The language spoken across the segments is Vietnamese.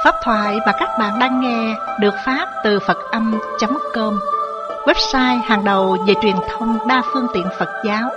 Pháp thoại mà các bạn đang nghe được phát từ Phật-âm.com, website hàng đầu về truyền thông đa phương tiện Phật giáo.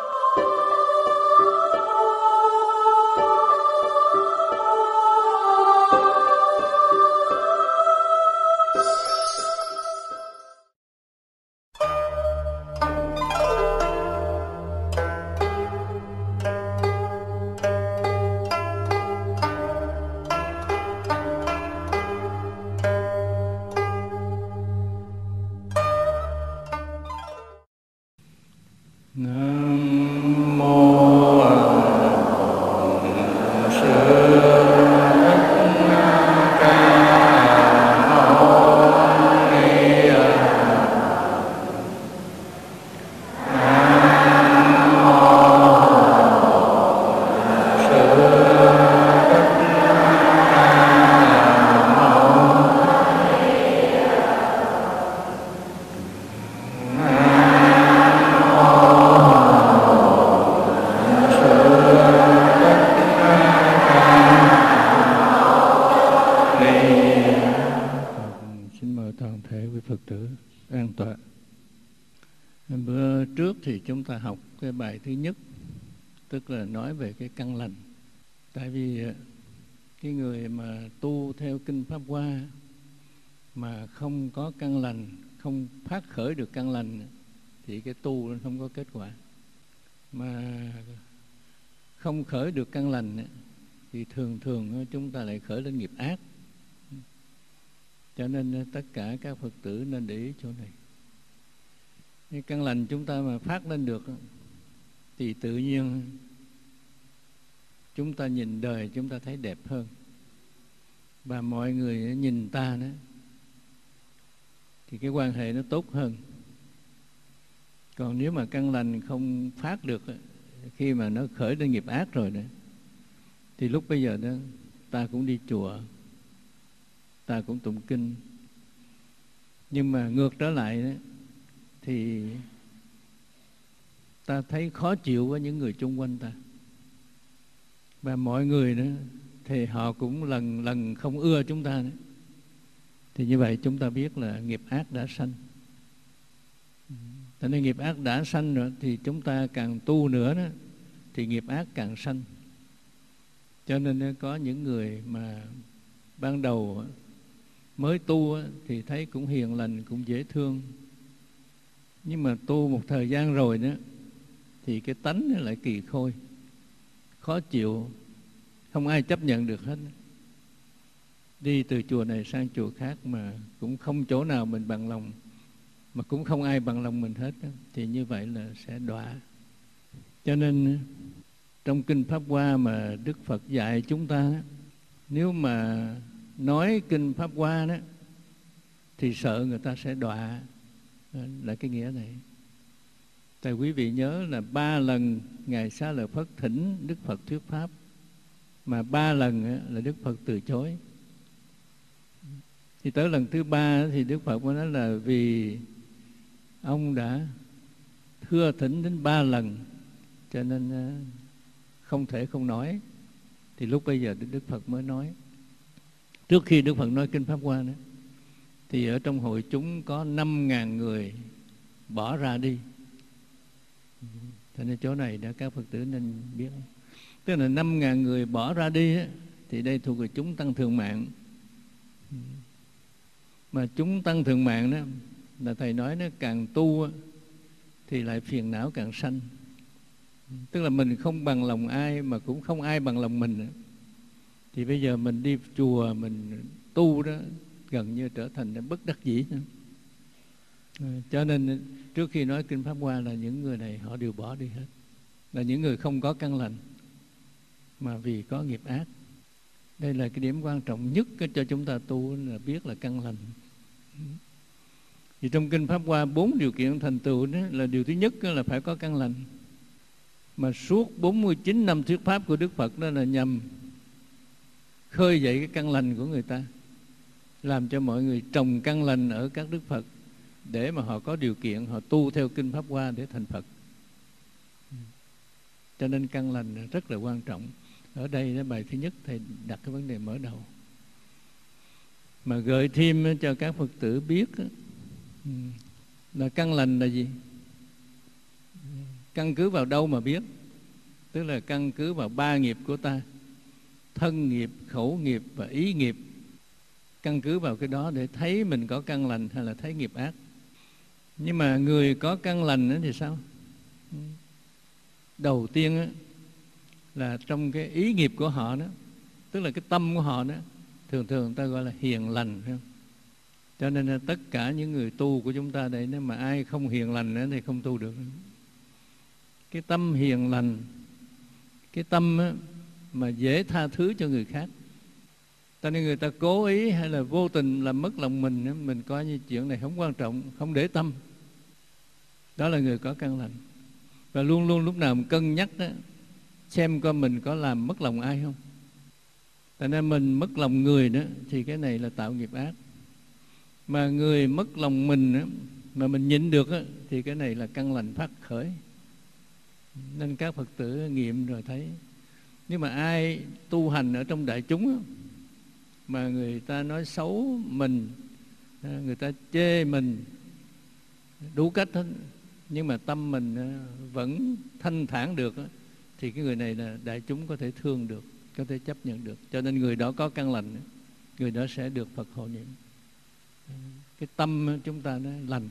Bài thứ nhất, tức là nói về cái căn lành. Tại vì cái người mà tu theo Kinh Pháp Hoa mà không có căn lành, không phát khởi được căn lành thì cái tu nó không có kết quả. Mà không khởi được căn lành thì thường thường chúng ta lại khởi lên nghiệp ác. Cho nên tất cả các Phật tử nên để ý chỗ này. Cái căn lành chúng ta mà phát lên được thì tự nhiên chúng ta nhìn đời chúng ta thấy đẹp hơn, và mọi người nhìn ta đó thì cái quan hệ nó tốt hơn. Còn nếu mà căn lành không phát được, khi mà nó khởi lên nghiệp ác rồi đó, thì lúc bây giờ đó ta cũng đi chùa, ta cũng tụng kinh, nhưng mà ngược trở lại đó, thì ta thấy khó chịu với những người chung quanh ta. Và mọi người nữa thì họ cũng lần không ưa chúng ta nữa. Thì như vậy chúng ta biết là nghiệp ác đã sanh. Cho nên nghiệp ác đã sanh rồi thì chúng ta càng tu nữa đó, thì nghiệp ác càng sanh. Cho nên có những người mà ban đầu mới tu thì thấy cũng hiền lành, cũng dễ thương. Nhưng mà tu một thời gian rồi đó thì cái tánh nó lại kỳ khôi, khó chịu, không ai chấp nhận được hết. Đi từ chùa này sang chùa khác mà cũng không chỗ nào mình bằng lòng, mà cũng không ai bằng lòng mình hết đó. Thì như vậy là sẽ đọa. Cho nên trong Kinh Pháp Hoa mà Đức Phật dạy chúng ta, nếu mà nói Kinh Pháp Hoa đó thì sợ người ta sẽ đọa, là cái nghĩa này. Tại quý vị nhớ là 3 lần Ngài Xá Lợi Phất thỉnh Đức Phật thuyết Pháp, mà 3 lần là Đức Phật từ chối. Thì tới lần thứ 3 thì Đức Phật mới nói là vì ông đã thưa thỉnh đến 3 lần cho nên không thể không nói. Thì lúc bây giờ Đức Phật mới nói. Trước khi Đức Phật nói Kinh Pháp Hoa đó, thì ở trong hội chúng có 5.000 người bỏ ra đi. Cho nên chỗ này đã các Phật tử nên biết. Tức là 5.000 người bỏ ra đi á, thì đây thuộc về chúng tăng thường mạng. Mà chúng tăng thường mạng đó là Thầy nói nó càng tu á, thì lại phiền não càng sanh. Tức là mình không bằng lòng ai mà cũng không ai bằng lòng mình nữa. Thì bây giờ mình đi chùa mình tu đó gần như trở thành bất đắc dĩ nữa. Cho nên trước khi nói Kinh Pháp Hoa là những người này họ đều bỏ đi hết. Là những người không có căn lành mà vì có nghiệp ác. Đây là cái điểm quan trọng nhất cho chúng ta tu, là biết là căn lành. Thì trong Kinh Pháp Hoa 4 điều kiện thành tựu đó là điều thứ nhất là phải có căn lành. Mà suốt 49 năm thuyết Pháp của Đức Phật đó là nhằm khơi dậy cái căn lành của người ta, làm cho mọi người trồng căn lành ở các Đức Phật, để mà họ có điều kiện họ tu theo Kinh Pháp Hoa để thành Phật. Cho nên căn lành rất là quan trọng. Ở đây bài thứ nhất Thầy đặt cái vấn đề mở đầu. mà gợi thêm cho các Phật tử biết là căn lành là gì. Căn cứ vào đâu mà biết? Tức là căn cứ vào 3 nghiệp của ta: thân nghiệp, khẩu nghiệp và ý nghiệp. Căn cứ vào cái đó để thấy mình có căn lành hay là thấy nghiệp ác. Nhưng mà người có căn lành thì sao? Đầu tiên là trong cái ý nghiệp của họ đó, tức là cái tâm của họ đó, thường thường ta gọi là hiền lành, phải không? Cho nên là tất cả những người tu của chúng ta đây, nếu mà ai không hiền lành thì không tu được. Cái tâm hiền lành, cái tâm mà dễ tha thứ cho người khác, cho nên người ta cố ý hay là vô tình làm mất lòng mình coi như chuyện này không quan trọng, không để tâm. Đó là người có căn lành. Và luôn luôn lúc nào mình cân nhắc đó, xem coi mình có làm mất lòng ai không. Tại nên mình mất lòng người đó thì cái này là tạo nghiệp ác. Mà người mất lòng mình đó, mà mình nhịn được đó, thì cái này là căn lành phát khởi. Nên các Phật tử nghiệm rồi thấy, nếu mà ai tu hành ở trong đại chúng đó, mà người ta nói xấu mình, người ta chê mình đủ cách hết, nhưng mà tâm mình vẫn thanh thản được, thì cái người này là đại chúng có thể thương được, có thể chấp nhận được. Cho nên người đó có căn lành, người đó sẽ được Phật hộ niệm. Cái tâm chúng ta nó lành,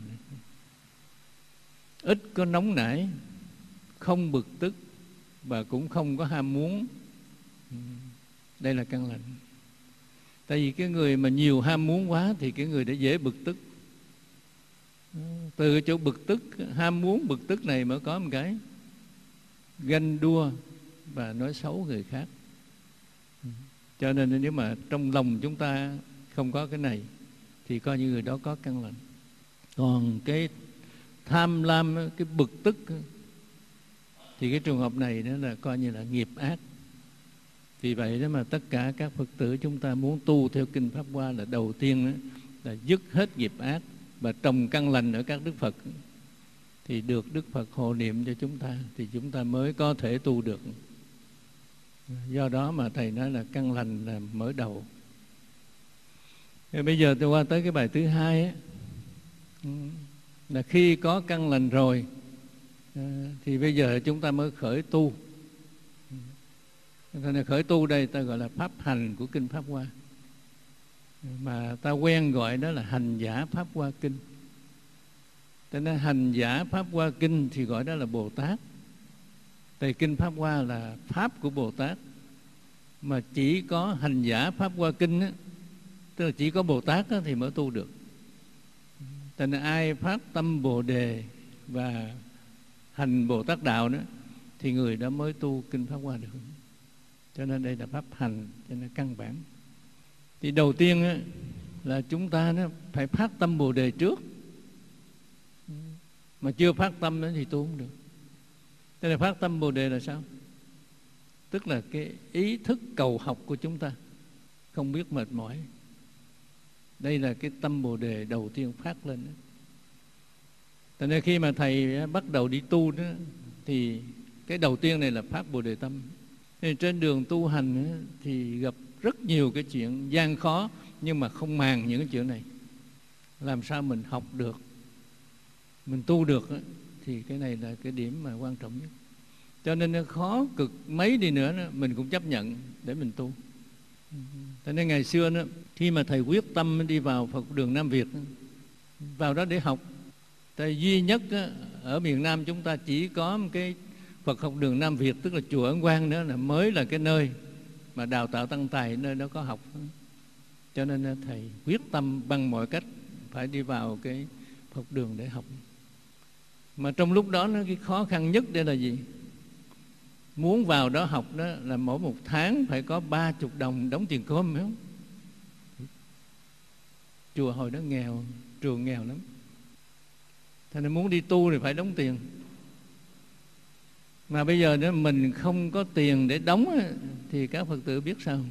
ít có nóng nảy, không bực tức và cũng không có ham muốn. Đây là căn lành. Tại vì cái người mà nhiều ham muốn quá thì cái người đã dễ bực tức. Từ cái chỗ bực tức, ham muốn bực tức này mới có một cái ganh đua và nói xấu người khác. Cho nên nếu mà trong lòng chúng ta không có cái này thì coi như người đó có căn lành. Còn cái tham lam, cái bực tức thì cái trường hợp này đó là coi như là nghiệp ác. Vì vậy đó mà tất cả các Phật tử chúng ta muốn tu theo Kinh Pháp Hoa là đầu tiên đó, là dứt hết nghiệp ác và trồng căn lành ở các Đức Phật, thì được Đức Phật hộ niệm cho chúng ta, thì chúng ta mới có thể tu được. Do đó mà Thầy nói là căn lành là mở đầu. Rồi bây giờ tôi qua tới cái bài thứ hai ấy, là khi có căn lành rồi thì bây giờ chúng ta mới khởi tu. Khởi tu đây ta gọi là pháp hành của Kinh Pháp Hoa, mà ta quen gọi đó là hành giả Pháp Hoa Kinh. Cho nên hành giả Pháp Hoa Kinh thì gọi đó là Bồ Tát. Tại Kinh Pháp Hoa là pháp của Bồ Tát, mà chỉ có hành giả Pháp Hoa Kinh á, tức là chỉ có Bồ Tát á, thì mới tu được. Cho nên ai phát tâm Bồ Đề và hành Bồ Tát đạo đó thì người đó mới tu Kinh Pháp Hoa được. Cho nên đây là pháp hành, cho nên căn bản. Thì đầu tiên á, là chúng ta nó phải phát tâm Bồ Đề trước. Mà chưa phát tâm đó thì tu không được. Thế là phát tâm Bồ Đề là sao? Tức là cái ý thức cầu học của chúng ta không biết mệt mỏi. Đây là cái tâm Bồ Đề đầu tiên phát lên đó. Cho nên khi mà Thầy bắt đầu đi tu đó, thì cái đầu tiên này là phát Bồ Đề tâm. Thì trên đường tu hành đó, thì gặp rất nhiều cái chuyện gian khó, nhưng mà không màng những cái chuyện này. Làm sao mình học được, mình tu được đó, thì cái này là cái điểm mà quan trọng nhất. Cho nên nó khó cực mấy đi nữa đó, mình cũng chấp nhận để mình tu. Cho nên ngày xưa đó, khi mà Thầy quyết tâm đi vào Phật đường Nam Việt, vào đó để học, tại duy nhất đó, ở miền Nam chúng ta chỉ có một cái Phật học đường Nam Việt, tức là chùa Ấn Quang đó là mới là cái nơi mà đào tạo tăng tài, nơi đó có học. Cho nên Thầy quyết tâm bằng mọi cách phải đi vào cái Phật đường để học. Mà trong lúc đó cái khó khăn nhất đây là gì? Muốn vào đó học đó là mỗi một tháng phải có 30 đồng đóng tiền cơm, phải không? Chùa hồi đó nghèo, trường nghèo lắm. Thế nên muốn đi tu thì phải đóng tiền. Mà bây giờ nếu mình không có tiền để đóng thì các Phật tử biết sao?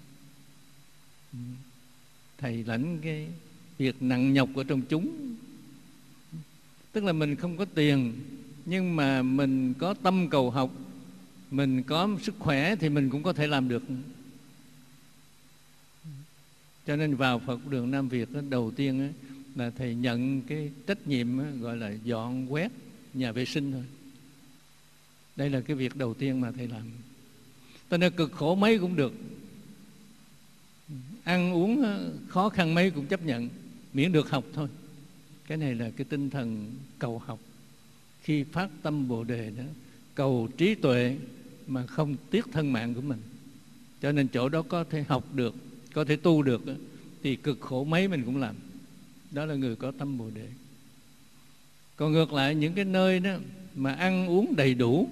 Thầy lãnh cái việc nặng nhọc ở trong chúng. Tức là mình không có tiền, nhưng mà mình có tâm cầu học, mình có sức khỏe thì mình cũng có thể làm được. Cho nên vào Phật đường Nam Việt đó, đầu tiên đó, là thầy nhận cái trách nhiệm đó, gọi là dọn quét nhà vệ sinh thôi. Đây là cái việc đầu tiên mà thầy làm. Cho nên cực khổ mấy cũng được, ăn uống khó khăn mấy cũng chấp nhận, miễn được học thôi. Cái này là cái tinh thần cầu học. Khi phát tâm Bồ Đề đó, cầu trí tuệ mà không tiếc thân mạng của mình. Cho nên chỗ đó có thể học được, có thể tu được đó, thì cực khổ mấy mình cũng làm. Đó là người có tâm Bồ Đề. Còn ngược lại những cái nơi đó mà ăn uống đầy đủ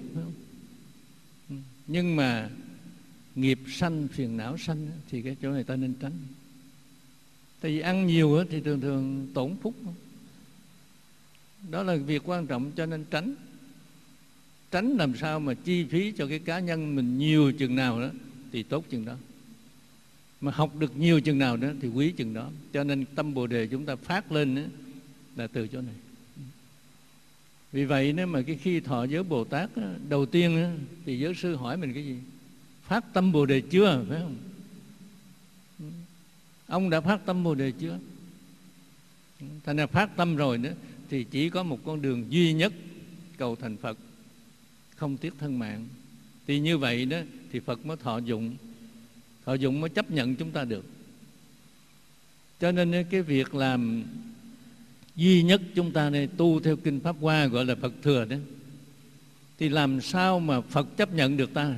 nhưng mà nghiệp sanh, phiền não sanh, thì cái chỗ này ta nên tránh. Tại vì ăn nhiều thì thường thường tổn phúc. Đó là việc quan trọng, cho nên tránh. Tránh làm sao mà chi phí cho cái cá nhân mình nhiều chừng nào đó thì tốt chừng đó. Mà học được nhiều chừng nào đó thì quý chừng đó. Cho nên tâm Bồ Đề chúng ta phát lên đó, là từ chỗ này. Vì vậy nếu mà cái khi thọ giới Bồ Tát đó, đầu tiên đó, thì giới sư hỏi mình cái gì? Phát tâm Bồ Đề chưa? Phải không? Ông đã phát tâm Bồ Đề chưa? Thành ra phát tâm rồi đó thì chỉ có một con đường duy nhất, cầu thành Phật, không tiếc thân mạng. Thì như vậy đó thì Phật mới thọ dụng. Thọ dụng mới chấp nhận chúng ta được. Cho nên cái việc làm duy nhất chúng ta này tu theo Kinh Pháp Hoa gọi là Phật Thừa đó, thì làm sao mà Phật chấp nhận được ta?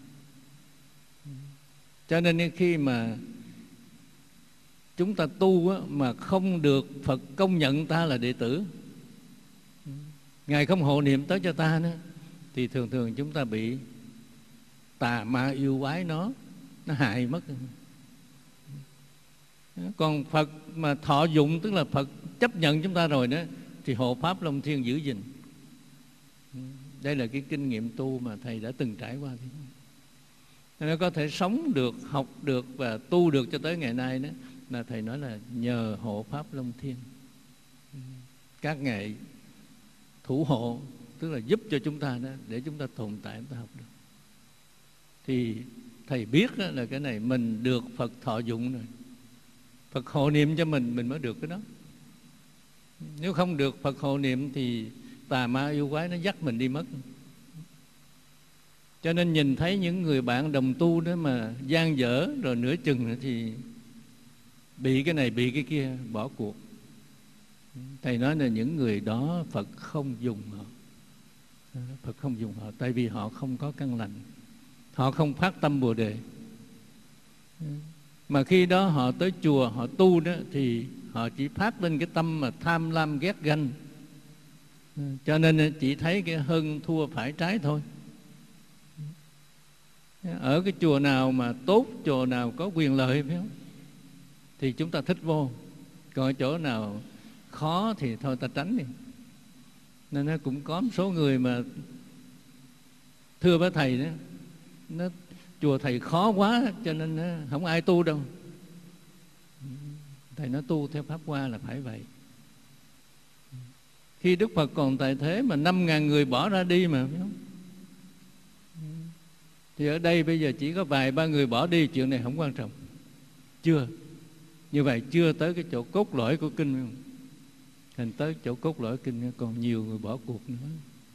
Cho nên khi mà chúng ta tu á, mà không được Phật công nhận ta là đệ tử, Ngài không hộ niệm tới cho ta nữa, thì thường thường chúng ta bị tà ma yêu quái nó hại mất. Còn Phật mà thọ dụng, tức là Phật chấp nhận chúng ta rồi đó, thì hộ pháp Long Thiên giữ gìn. Đây là cái kinh nghiệm tu mà thầy đã từng trải qua. Nó có thể sống được, học được và tu được cho tới ngày nay đó, là thầy nói là nhờ hộ pháp Long Thiên. Các ngài thủ hộ, tức là giúp cho chúng ta đó, để chúng ta tồn tại, chúng ta học được. Thì thầy biết đó là cái này mình được Phật thọ dụng rồi, Phật hộ niệm cho mình mới được cái đó. Nếu không được Phật hộ niệm thì tà ma yêu quái nó dắt mình đi mất. Cho nên nhìn thấy những người bạn đồng tu đó mà gian dở rồi nửa chừng thì bị cái này bị cái kia, bỏ cuộc. Thầy nói là những người đó Phật không dùng họ. Phật không dùng họ, tại vì họ không có căn lành, họ không phát tâm Bồ Đề. Mà khi đó họ tới chùa họ tu đó, thì họ chỉ phát lên cái tâm mà tham lam ghét ganh. Cho nên chỉ thấy cái hơn thua phải trái thôi. Ở cái chùa nào mà tốt, chùa nào có quyền lợi, phải không, thì chúng ta thích vô. Còn ở chỗ nào khó thì thôi ta tránh đi. Nên nó cũng có một số người mà thưa với thầy đó, nó chùa thầy khó quá cho nên không ai tu đâu. Thầy nói tu theo Pháp Hoa là phải vậy. Khi Đức Phật còn tại thế mà 5.000 người bỏ ra đi mà, phải không? Thì ở đây bây giờ chỉ có vài ba người bỏ đi, chuyện này không quan trọng. Chưa. Như vậy chưa tới cái chỗ cốt lõi của kinh, phải không? Thành tới chỗ cốt lõi kinh còn nhiều người bỏ cuộc nữa.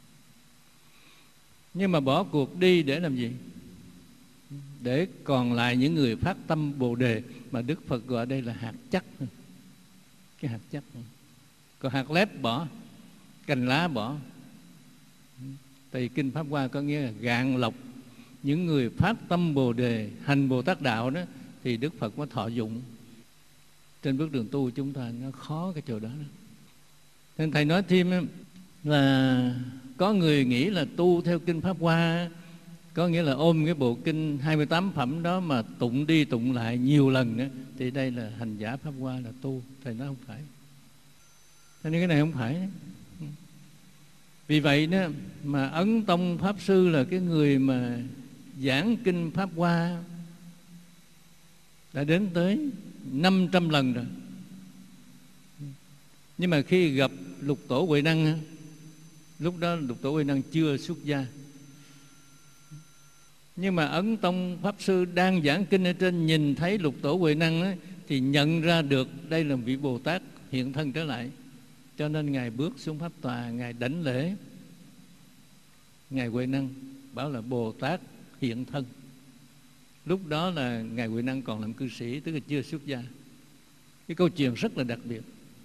Nhưng mà bỏ cuộc đi để làm gì? Để còn lại những người phát tâm Bồ Đề, mà Đức Phật gọi đây là hạt chắc. Cái hạt chắc. Còn hạt lép bỏ, cành lá bỏ. Tại Kinh Pháp Hoa có nghĩa là gạn lọc những người phát tâm Bồ Đề, hành Bồ Tát Đạo đó, thì Đức Phật mới thọ dụng. Trên bước đường tu chúng ta nó khó cái chỗ đó. Nên thầy nói thêm là có người nghĩ là tu theo Kinh Pháp Hoa có nghĩa là ôm cái bộ kinh 28 phẩm đó mà tụng đi tụng lại nhiều lần nữa, thì đây là hành giả Pháp Hoa là tu. Thầy nói không phải. Cho nên cái này không phải. Vì vậy đó mà Ấn Tông Pháp Sư là cái người mà giảng kinh Pháp Hoa đã đến tới 500 lần rồi. Nhưng mà khi gặp Lục Tổ Huệ Năng, lúc đó Lục Tổ Huệ Năng chưa xuất gia. Nhưng mà Ấn Tông Pháp Sư đang giảng kinh ở trên, nhìn thấy Lục Tổ Huệ Năng ấy, thì nhận ra được đây là vị Bồ Tát hiện thân trở lại. Cho nên Ngài bước xuống pháp tòa, Ngài đảnh lễ Ngài Huệ Năng, bảo là Bồ Tát hiện thân. Lúc đó là Ngài Huệ Năng còn làm cư sĩ, tức là chưa xuất gia. Cái câu chuyện rất là đặc biệt.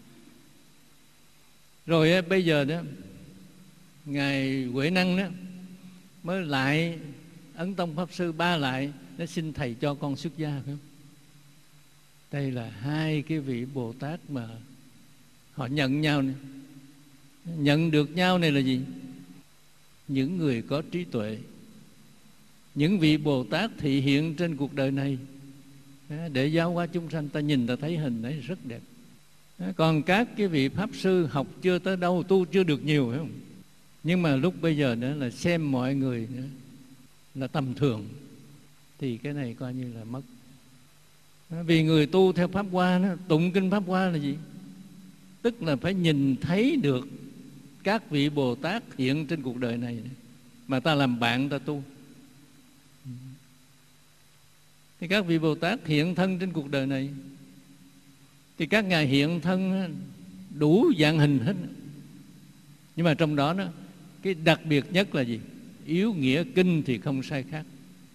Rồi bây giờ đó, Ngài Huệ Năng đó mới lại Ấn Tông Pháp Sư ba lại, nó xin thầy cho con xuất gia, phải không? Đây là hai cái vị Bồ Tát mà họ nhận nhau này. Nhận được nhau này là gì? Những người có trí tuệ, những vị Bồ Tát thị hiện trên cuộc đời này để giáo hóa chúng sanh. Ta nhìn ta thấy hình ấy rất đẹp. Còn các cái vị Pháp Sư học chưa tới đâu, tu chưa được nhiều, phải không? Nhưng mà lúc bây giờ nữa là xem mọi người nữa là tầm thường, thì cái này coi như là mất. Vì người tu theo Pháp Hoa đó, tụng kinh Pháp Hoa là gì? Tức là phải nhìn thấy được các vị Bồ Tát hiện trên cuộc đời này mà ta làm bạn ta tu. Thì các vị Bồ Tát hiện thân trên cuộc đời này, thì các ngài hiện thân đủ dạng hình hết. Nhưng mà trong đó cái đặc biệt nhất là gì? Yếu nghĩa kinh thì không sai khác.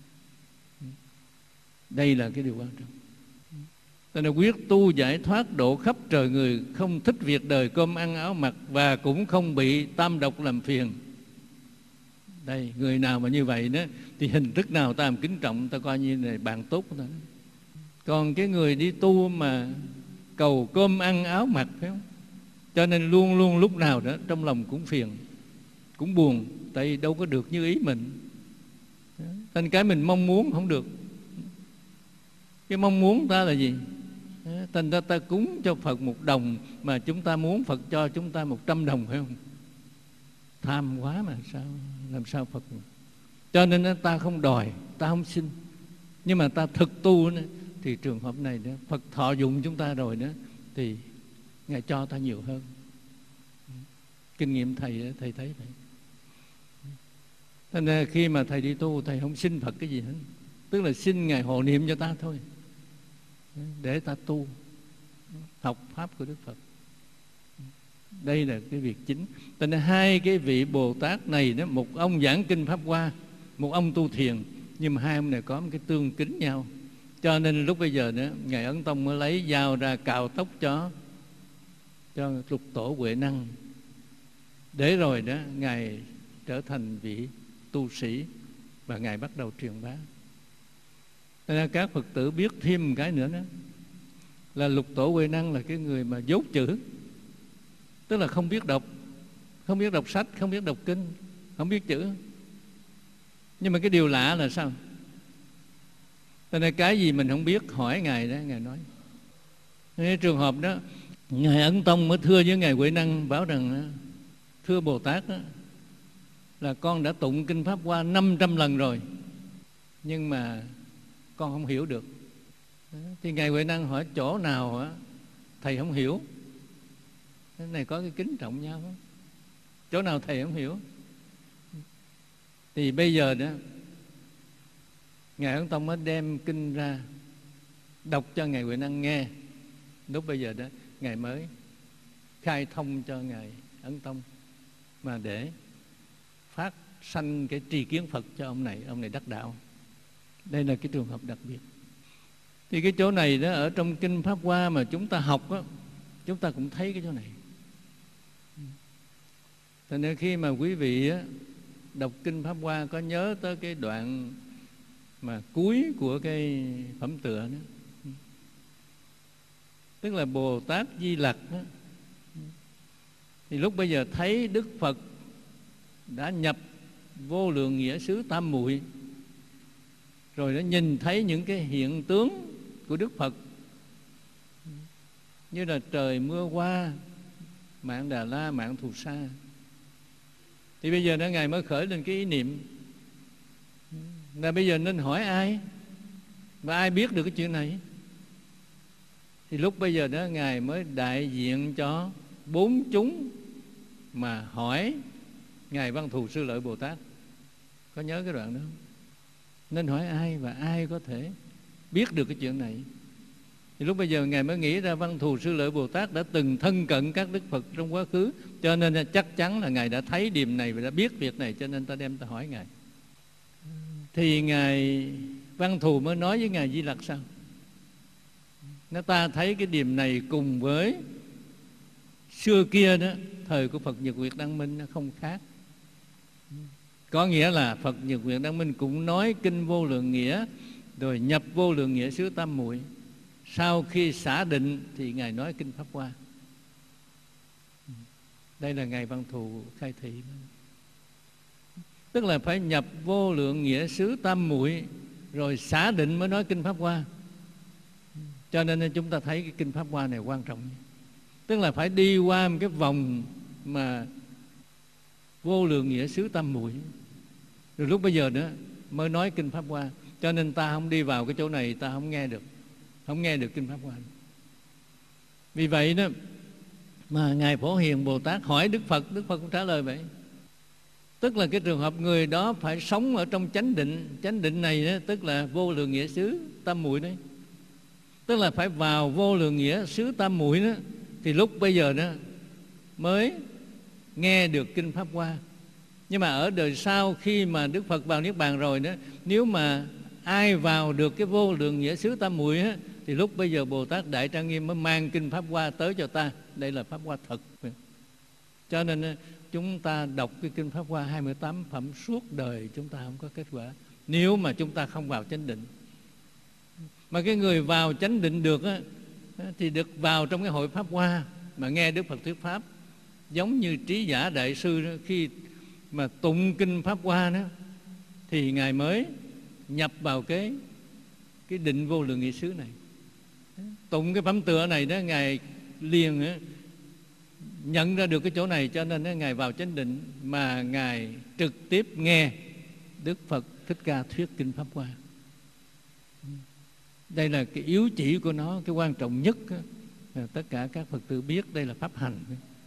Đây là cái điều quan trọng. Tức là quyết tu giải thoát độ khắp trời người, không thích việc đời cơm ăn áo mặc, và cũng không bị tam độc làm phiền. Đây, người nào mà như vậy đó thì hình thức nào ta làm kính trọng, ta coi như là bạn tốt của ta. Còn cái người đi tu mà cầu cơm ăn áo mặc, phải không? Cho nên luôn luôn lúc nào đó trong lòng cũng phiền, cũng buồn, tại vì đâu có được như ý mình. Thành cái mình mong muốn không được. Cái mong muốn ta là gì? Thành ra ta cúng cho Phật 1 đồng mà chúng ta muốn Phật cho chúng ta 100 đồng, phải không? Tham quá mà sao, làm sao Phật? Cho nên ta không đòi, ta không xin. Nhưng mà ta thực tu nữa, thì trường hợp này đó, Phật thọ dụng chúng ta rồi đó, thì Ngài cho ta nhiều hơn. Kinh nghiệm thầy thấy vậy. Thành ra khi mà thầy đi tu, thầy không xin Phật cái gì hết. Tức là xin Ngài hộ niệm cho ta thôi, để ta tu, học Pháp của Đức Phật. Đây là cái việc chính. Cho nên hai cái vị Bồ Tát này đó, một ông giảng kinh Pháp Hoa, một ông tu thiền, nhưng mà hai ông này có một cái tương kính nhau. Cho nên lúc bây giờ đó, Ngài Ấn Tông mới lấy dao ra cạo tóc cho Lục Tổ Huệ Năng, để rồi đó Ngài trở thành vị tu sĩ và Ngài bắt đầu truyền bá. Nên các Phật tử biết thêm một cái nữa đó, là Lục Tổ Huệ Năng là cái người mà dốt chữ, tức là không biết đọc sách, không biết đọc kinh, không biết chữ. Nhưng mà cái điều lạ là sao? Cho nên cái gì mình không biết hỏi Ngài đó, Ngài nói. Nên trường hợp đó, Ngài Ấn Tông mới thưa với Ngài Huệ Năng, bảo rằng thưa Bồ Tát đó, là con đã tụng kinh Pháp Hoa 500 lần rồi, nhưng mà con không hiểu được. Thì Ngài Huệ Năng hỏi chỗ nào thầy không hiểu? Cái này có cái kính trọng nhau không? Chỗ nào thầy không hiểu? Thì bây giờ đó, Ngài Ấn Tông mới đem kinh ra đọc cho Ngài Huệ Năng nghe. Lúc bây giờ đó, Ngài mới khai thông cho Ngài Ấn Tông, mà để phát sanh cái tri kiến Phật cho ông này đắc đạo. Đây là cái trường hợp đặc biệt. Thì cái chỗ này đó, ở trong kinh Pháp Hoa mà chúng ta học đó, chúng ta cũng thấy cái chỗ này. Cho nên khi mà quý vị đọc kinh Pháp Hoa có nhớ tới cái đoạn mà cuối của cái phẩm tựa đó, tức là Bồ Tát Di Lặc đó, thì lúc bây giờ thấy Đức Phật đã nhập vô lượng nghĩa xứ tam muội, rồi nó nhìn thấy những cái hiện tướng của Đức Phật, như là trời mưa hoa, mạng Đà La, mạng Thù Sa. Thì bây giờ đó Ngài mới khởi lên cái ý niệm là bây giờ nên hỏi ai, và ai biết được cái chuyện này. Thì lúc bây giờ đó Ngài mới đại diện cho 4 chúng mà hỏi Ngài Văn Thù Sư Lợi Bồ Tát. Có nhớ cái đoạn đó không? Nên hỏi ai và ai có thể biết được cái chuyện này. Thì lúc bây giờ Ngài mới nghĩ ra Văn Thù Sư Lợi Bồ Tát đã từng thân cận các Đức Phật trong quá khứ, cho nên chắc chắn là Ngài đã thấy điểm này và đã biết việc này, cho nên ta đem ta hỏi Ngài. Thì Ngài Văn Thù mới nói với Ngài Di Lặc sao? Nếu ta thấy cái điểm này cùng với xưa kia đó, thời của Phật Nhật Nguyệt Đăng Minh nó không khác. Có nghĩa là Phật Nhật Nguyệt Đăng Minh cũng nói kinh Vô Lượng Nghĩa, rồi nhập Vô Lượng Nghĩa xứ Tam Muội. Sau khi xả định thì Ngài nói kinh Pháp Hoa. Đây là Ngài Văn Thù khai thị. Tức là phải nhập Vô Lượng Nghĩa xứ Tam Muội rồi xả định mới nói kinh Pháp Hoa. Cho nên chúng ta thấy cái kinh Pháp Hoa này quan trọng. Tức là phải đi qua một cái vòng mà Vô Lượng Nghĩa xứ Tam Muội, rồi lúc bây giờ nữa mới nói kinh Pháp Hoa. Cho nên ta không đi vào cái chỗ này ta không nghe được kinh Pháp Hoa. Vì vậy đó mà Ngài Phổ Hiền Bồ Tát hỏi Đức Phật, Đức Phật cũng trả lời vậy. Tức là cái trường hợp người đó phải sống ở trong chánh định. Chánh định này đó, tức là Vô Lượng Nghĩa xứ Tam Muội đấy. Tức là phải vào Vô Lượng Nghĩa xứ Tam Muội đó, thì lúc bây giờ đó mới nghe được kinh Pháp Hoa. Nhưng mà ở đời sau khi mà Đức Phật vào Niết Bàn rồi đó, nếu mà ai vào được cái Vô Lượng Nghĩa xứ Tam Muội á, thì lúc bây giờ Bồ Tát Đại Trang Nghiêm mới mang kinh Pháp Hoa tới cho ta. Đây là Pháp Hoa thật. Cho nên chúng ta đọc cái kinh Pháp Hoa 28 phẩm suốt đời chúng ta không có kết quả, nếu mà chúng ta không vào chánh định. Mà cái người vào chánh định được á, thì được vào trong cái hội Pháp Hoa mà nghe Đức Phật thuyết Pháp. Giống như Trí Giả Đại Sư đó, khi mà tụng kinh Pháp Hoa đó, thì Ngài mới nhập vào cái định Vô Lượng Nghĩa xứ này. Tụng cái phẩm tựa này đó, Ngài liền đó, nhận ra được cái chỗ này, cho nên đó, Ngài vào chánh định mà Ngài trực tiếp nghe Đức Phật Thích Ca thuyết kinh Pháp Hoa. Đây là cái yếu chỉ của nó, cái quan trọng nhất đó, tất cả các Phật tử biết đây là pháp hành.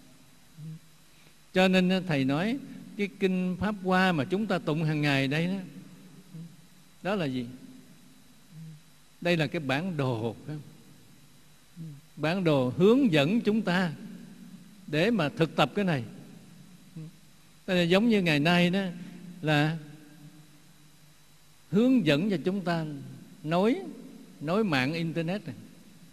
Cho nên Thầy nói cái kinh Pháp Hoa mà chúng ta tụng hàng ngày đây đó, đó là gì? Đây là cái bản đồ, bản đồ hướng dẫn chúng ta để mà thực tập cái này. Đây là giống như ngày nay đó là hướng dẫn cho chúng ta nối mạng internet này,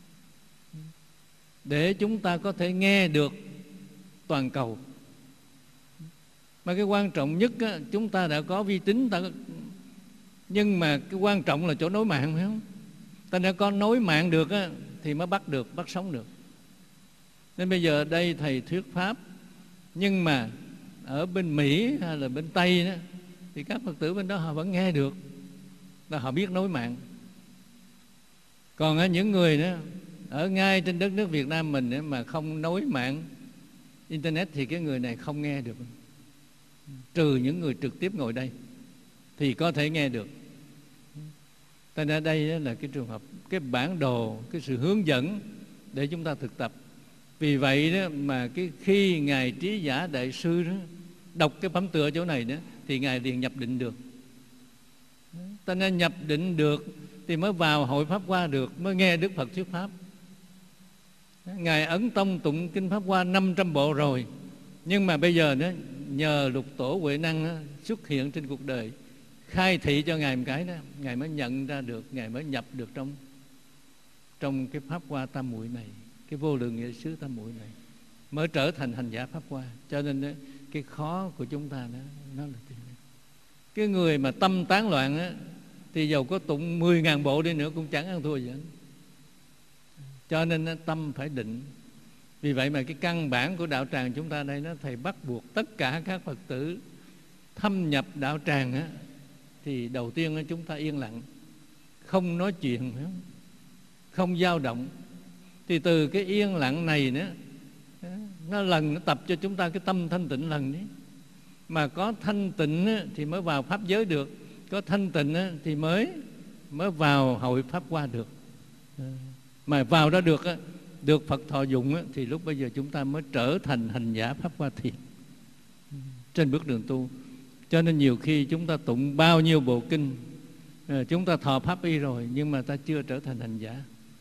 để chúng ta có thể nghe được toàn cầu. Mà cái quan trọng nhất á, chúng ta đã có vi tính nhưng mà cái quan trọng là chỗ nối mạng, phải không? Ta đã có nối mạng được á, thì mới bắt sống được. Nên bây giờ đây Thầy thuyết Pháp, nhưng mà ở bên Mỹ hay là bên Tây đó, thì các Phật tử bên đó họ vẫn nghe được, là họ biết nối mạng. Còn những người đó ở ngay trên đất nước Việt Nam mình đó, mà không nối mạng internet thì cái người này không nghe được. Trừ những người trực tiếp ngồi đây thì có thể nghe được. Tại ra đây đó là cái trường hợp, cái bản đồ, cái sự hướng dẫn để chúng ta thực tập. Vì vậy đó mà khi Ngài Trí Giả Đại Sư đó đọc cái phẩm tựa chỗ này đó, thì Ngài liền nhập định được. Ta nên nhập định được thì mới vào hội Pháp Hoa được, mới nghe Đức Phật thuyết Pháp. Ngài Ấn Tông tụng kinh Pháp Hoa 500 bộ rồi, nhưng mà bây giờ đó nhờ Lục Tổ Huệ Năng đó, xuất hiện trên cuộc đời, khai thị cho Ngài một cái đó, Ngài mới nhận ra được, Ngài mới nhập được trong cái Pháp Hoa Tam Muội này, cái Vô Lượng Nghĩa xứ Tam Muội này, mới trở thành hành giả Pháp Hoa. Cho nên đó, cái khó của chúng ta đó, nó là cái người mà tâm tán loạn á, thì dầu có tụng 10.000 bộ đi nữa cũng chẳng ăn thua gì hết. Cho nên tâm phải định. Vì vậy mà cái căn bản của đạo tràng chúng ta đây, nó Thầy bắt buộc tất cả các Phật tử thâm nhập đạo tràng á, thì đầu tiên chúng ta yên lặng, không nói chuyện, không dao động. Thì từ cái yên lặng này nữa, nó tập cho chúng ta cái tâm thanh tịnh lần đấy. Mà có thanh tịnh thì mới vào Pháp giới được, có thanh tịnh thì mới vào hội Pháp Hoa được. Mà vào đó được Phật thọ dụng thì lúc bây giờ chúng ta mới trở thành hành giả Pháp Hoa Thiền trên bước đường tu. Cho nên nhiều khi chúng ta tụng bao nhiêu bộ kinh, chúng ta thọ Pháp y rồi, nhưng mà ta chưa trở thành hành giả.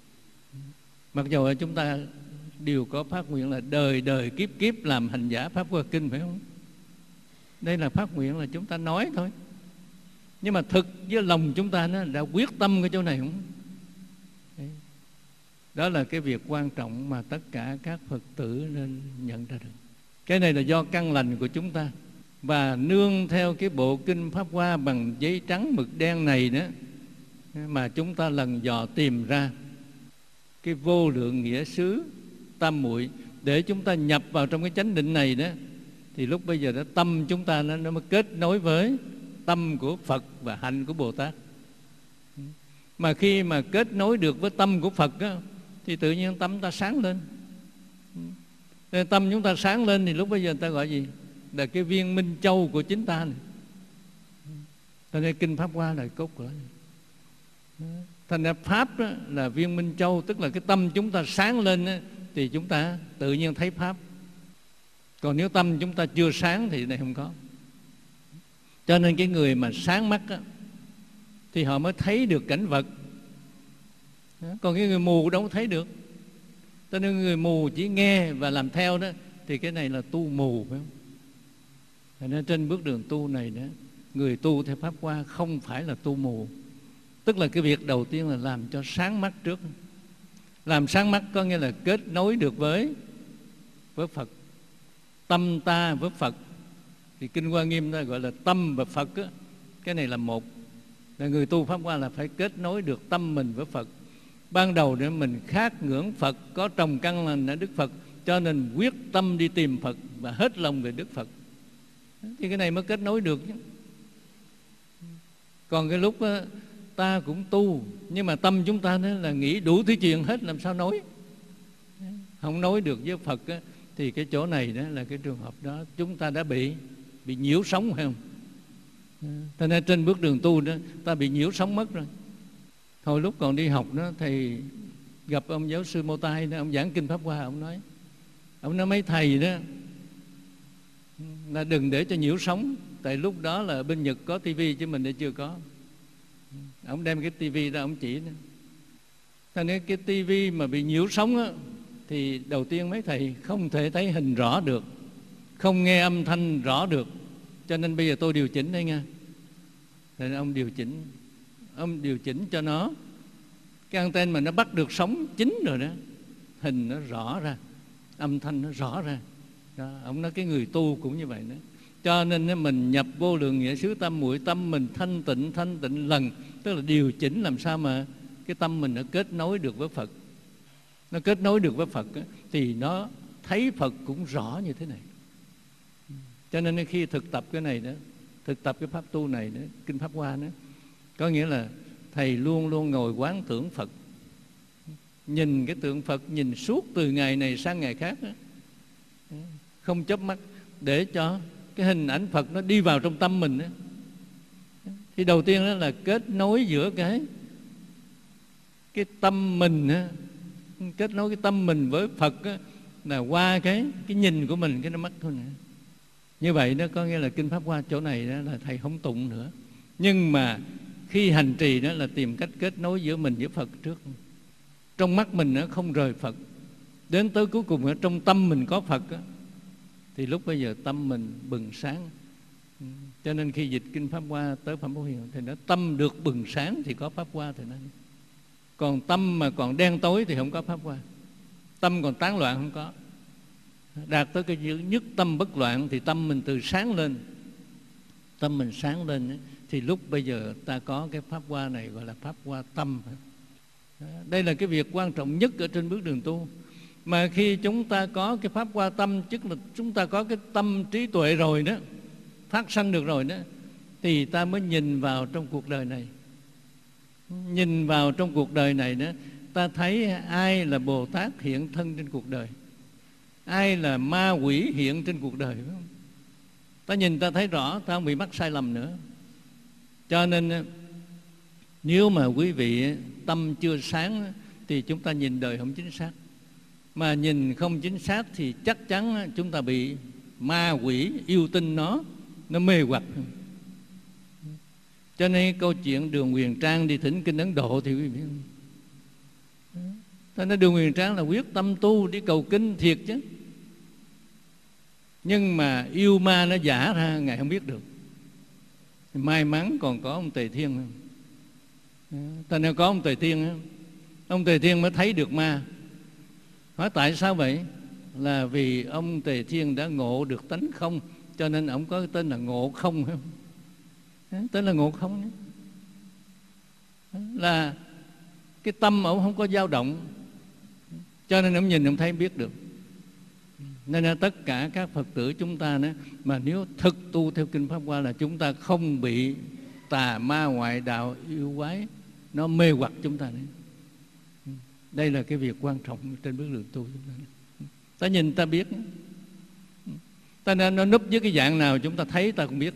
Mặc dù chúng ta đều có phát nguyện là đời đời kiếp kiếp làm hành giả Pháp Hoa Kinh, phải không? Đây là phát nguyện là chúng ta nói thôi. Nhưng mà thực với lòng chúng ta nó đã quyết tâm cái chỗ này không? Đấy. Đó là cái việc quan trọng mà tất cả các Phật tử nên nhận ra được. Cái này là do căn lành của chúng ta. Và nương theo cái bộ kinh Pháp Hoa bằng giấy trắng mực đen này đó, mà chúng ta lần dò tìm ra cái vô lượng nghĩa xứ tam muội để chúng ta nhập vào trong cái chánh định này đó, thì lúc bây giờ đó tâm chúng ta nó mới kết nối với tâm của Phật và hạnh của Bồ Tát. Mà khi mà kết nối được với tâm của Phật đó, thì tự nhiên tâm ta sáng lên. Nên tâm chúng ta sáng lên thì lúc bây giờ người ta gọi gì? Là cái viên minh châu của chính ta này. Cho nên kinh Pháp Hoa là cốt lõi. Thành ra Pháp đó là viên minh châu, tức là cái tâm chúng ta sáng lên đó, thì chúng ta tự nhiên thấy Pháp. Còn nếu tâm chúng ta chưa sáng thì này không có. Cho nên cái người mà sáng mắt đó, thì họ mới thấy được cảnh vật. Còn cái người mù đâu có thấy được. Cho nên người mù chỉ nghe và làm theo đó, thì cái này là tu mù, phải không? Cho nên trên bước đường tu này đó, người tu theo Pháp Hoa không phải là tu mù. Tức là cái việc đầu tiên là làm cho sáng mắt trước. Làm sáng mắt có nghĩa là kết nối được với Phật. Tâm ta với Phật. Thì Kinh Hoa Nghiêm ta gọi là tâm và Phật á. Cái này là một. Là người tu Pháp Hoa là phải kết nối được tâm mình với Phật. Ban đầu để mình khát ngưỡng Phật, có trồng căn lành ở Đức Phật, cho nên quyết tâm đi tìm Phật và hết lòng về Đức Phật. Thì cái này mới kết nối được chứ. Còn cái lúc đó, ta cũng tu, nhưng mà tâm chúng ta đó là nghĩ đủ thứ chuyện hết, làm sao nói? Không nói được với Phật đó, thì cái chỗ này đó là cái trường hợp đó chúng ta đã bị nhiễu sống, phải không? Cho nên trên bước đường tu đó ta bị nhiễu sống mất rồi. Hồi lúc còn đi học đó, thầy gặp ông giáo sư Mô Tai đó, ông giảng kinh Pháp Hoa, ông nói mấy thầy đó là đừng để cho nhiễu sống. Tại lúc đó là bên Nhật có tivi chứ mình đã chưa có. Ông đem cái tivi ra ông chỉ đó. Cho nên cái tivi mà bị nhiễu sống á, thì đầu tiên mấy thầy không thể thấy hình rõ được, không nghe âm thanh rõ được. Cho nên bây giờ tôi điều chỉnh đây nha. Thì ông điều chỉnh cho nó, cái anten mà nó bắt được sóng chính rồi đó, hình nó rõ ra, âm thanh nó rõ ra đó. Ông nói cái người tu cũng như vậy đó. Cho nên mình nhập vô lượng nghĩa xứ tam muội, tâm mình thanh tịnh lần, tức là điều chỉnh làm sao mà cái tâm mình nó kết nối được với Phật. Nó kết nối được với Phật á, thì nó thấy Phật cũng rõ như thế này. Cho nên khi thực tập cái này đó, thực tập cái pháp tu này đó, kinh Pháp Hoa đó, có nghĩa là thầy luôn luôn ngồi quán tưởng Phật, nhìn cái tượng Phật, nhìn suốt từ ngày này sang ngày khác đó, không chớp mắt, để cho cái hình ảnh Phật nó đi vào trong tâm mình đó. Thì đầu tiên đó là kết nối giữa cái tâm mình đó, kết nối cái tâm mình với Phật đó, là qua cái nhìn của mình, cái mắt thôi nè. Như vậy đó có nghĩa là kinh Pháp Hoa chỗ này đó là thầy không tụng nữa. Nhưng mà khi hành trì đó là tìm cách kết nối giữa mình với Phật trước. Trong mắt mình nó không rời Phật, đến tới cuối cùng ở trong tâm mình có Phật đó, thì lúc bây giờ tâm mình bừng sáng. Cho nên khi dịch kinh Pháp Hoa tới Phẩm Phổ Hiền thì nó tâm được bừng sáng thì có Pháp Hoa thì nó. Còn tâm mà còn đen tối thì không có Pháp Hoa. Tâm còn tán loạn không có. Đạt tới cái nhất tâm bất loạn thì tâm mình từ sáng lên. Tâm mình sáng lên ấy, thì lúc bây giờ ta có cái Pháp Hoa này gọi là Pháp Hoa tâm. Đây là cái việc quan trọng nhất ở trên bước đường tu. Mà khi chúng ta có cái Pháp Hoa tâm, tức là chúng ta có cái tâm trí tuệ rồi đó, phát sanh được rồi đó, thì ta mới nhìn vào trong cuộc đời này. Nhìn vào trong cuộc đời này đó, ta thấy ai là Bồ Tát hiện thân trên cuộc đời, ai là ma quỷ hiện trên cuộc đời, phải không? Ta nhìn ta thấy rõ, ta không bị mắc sai lầm nữa. Cho nên nếu mà quý vị tâm chưa sáng thì chúng ta nhìn đời không chính xác. Mà nhìn không chính xác thì chắc chắn chúng ta bị ma quỷ yêu tinh nó mê hoặc. Cho nên câu chuyện Đường Huyền Trang đi thỉnh kinh Ấn Độ thì quý vị biết không? Ta nói Đường Huyền Trang là quyết tâm tu đi cầu kinh thiệt chứ, nhưng mà yêu ma nó giả ra Ngài không biết được. May mắn còn có ông Tề Thiên. Ta nói có ông Tề Thiên, ông Tề Thiên mới thấy được ma. Hỏi tại sao vậy? Là vì ông Tề Thiên đã ngộ được tánh không, cho nên ông có tên là Ngộ Không. Tên là Ngộ Không. Là cái tâm ông không có dao động, cho nên ông nhìn ông thấy biết được. Nên là tất cả các Phật tử chúng ta nữa, mà nếu thực tu theo Kinh Pháp Hoa là chúng ta không bị tà ma ngoại đạo yêu quái nó mê hoặc chúng ta nữa. Đây là cái việc quan trọng trên bước đường tu chúng ta. Ta nhìn ta biết. Ta nên nó núp với cái dạng nào chúng ta thấy ta cũng biết.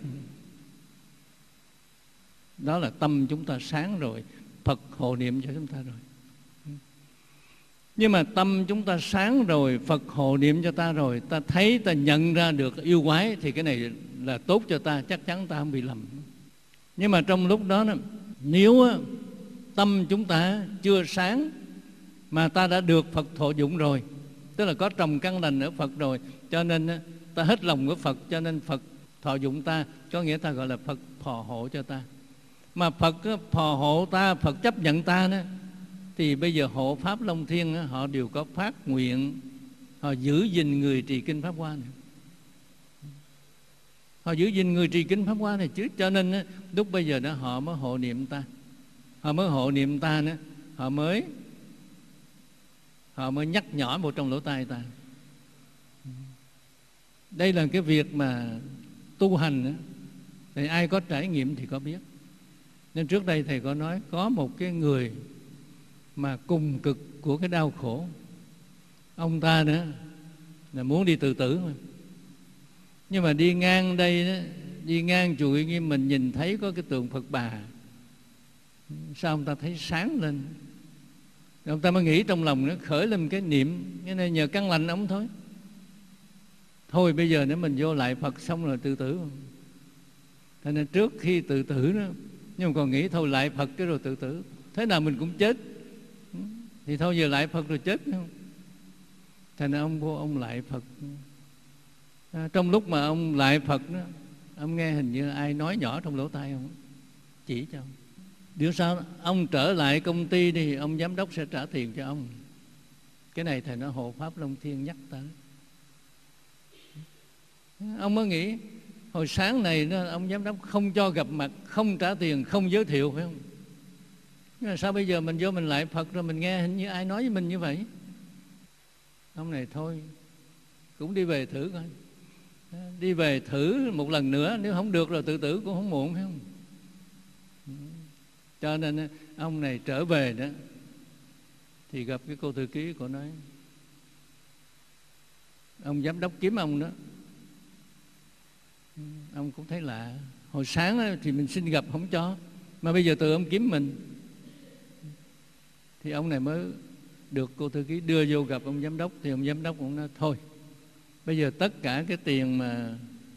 Đó là tâm chúng ta sáng rồi, Phật hộ niệm cho chúng ta rồi. Nhưng mà tâm chúng ta sáng rồi, Phật hộ niệm cho ta rồi, ta thấy, ta nhận ra được yêu quái, thì cái này là tốt cho ta, chắc chắn ta không bị lầm. Nhưng mà trong lúc đó, nếu tâm chúng ta chưa sáng mà ta đã được Phật thọ dụng rồi, tức là có trồng căn lành ở Phật rồi, cho nên ta hết lòng với Phật, cho nên Phật thọ dụng ta, có nghĩa ta gọi là Phật phò hộ cho ta. Mà Phật phò hộ ta, Phật chấp nhận ta đó, thì bây giờ hộ Pháp Long Thiên họ đều có phát nguyện, họ giữ gìn người trì Kinh Pháp Hoa này. Họ giữ gìn người trì Kinh Pháp Hoa này chứ. Cho nên lúc bây giờ đó họ mới hộ niệm ta. Họ mới hộ niệm ta nữa, họ mới nhắc nhỏ vào trong lỗ tai ta. Đây là cái việc mà tu hành đó, thì ai có trải nghiệm thì có biết. Nên trước đây thầy có nói, có một cái người mà cùng cực của cái đau khổ, ông ta nữa là muốn đi tự tử mà. Nhưng mà đi ngang đây đó, đi ngang chùa Uy Nghiêm, mình nhìn thấy có cái tượng Phật Bà, sao ông ta thấy sáng lên, ông ta mới nghĩ trong lòng nó khởi lên cái niệm, cái này nhờ căn lành ông thôi. Thôi bây giờ nếu mình vô lại Phật xong rồi tự tử. Cho nên trước khi tự tử đó, nhưng mà còn nghĩ thôi lại Phật cái rồi tự tử, thế nào mình cũng chết, thì thôi giờ lại Phật rồi chết không. Thành ra ông vô ông lại Phật. Trong lúc mà ông lại Phật đó, ông nghe hình như ai nói nhỏ trong lỗ tai ông, chỉ cho ông. Điều sau ông trở lại công ty thì ông giám đốc sẽ trả tiền cho ông. Cái này thầy nói hộ Pháp Long Thiên nhắc tới. Ông mới nghĩ hồi sáng này đó, ông giám đốc không cho gặp mặt, không trả tiền, không giới thiệu, phải không? Nhưng mà sao bây giờ mình vô mình lại Phật rồi mình nghe hình như ai nói với mình như vậy. Ông này thôi cũng đi về thử coi, đi về thử một lần nữa, nếu không được rồi tự tử cũng không muộn, phải không? Cho nên ông này trở về đó thì gặp cái cô thư ký, cô nói ông giám đốc kiếm ông đó. Ông cũng thấy lạ, hồi sáng thì mình xin gặp không cho, mà bây giờ tự ông kiếm mình. Thì ông này mới được cô thư ký đưa vô gặp ông giám đốc. Thì ông giám đốc cũng nói thôi bây giờ tất cả cái tiền mà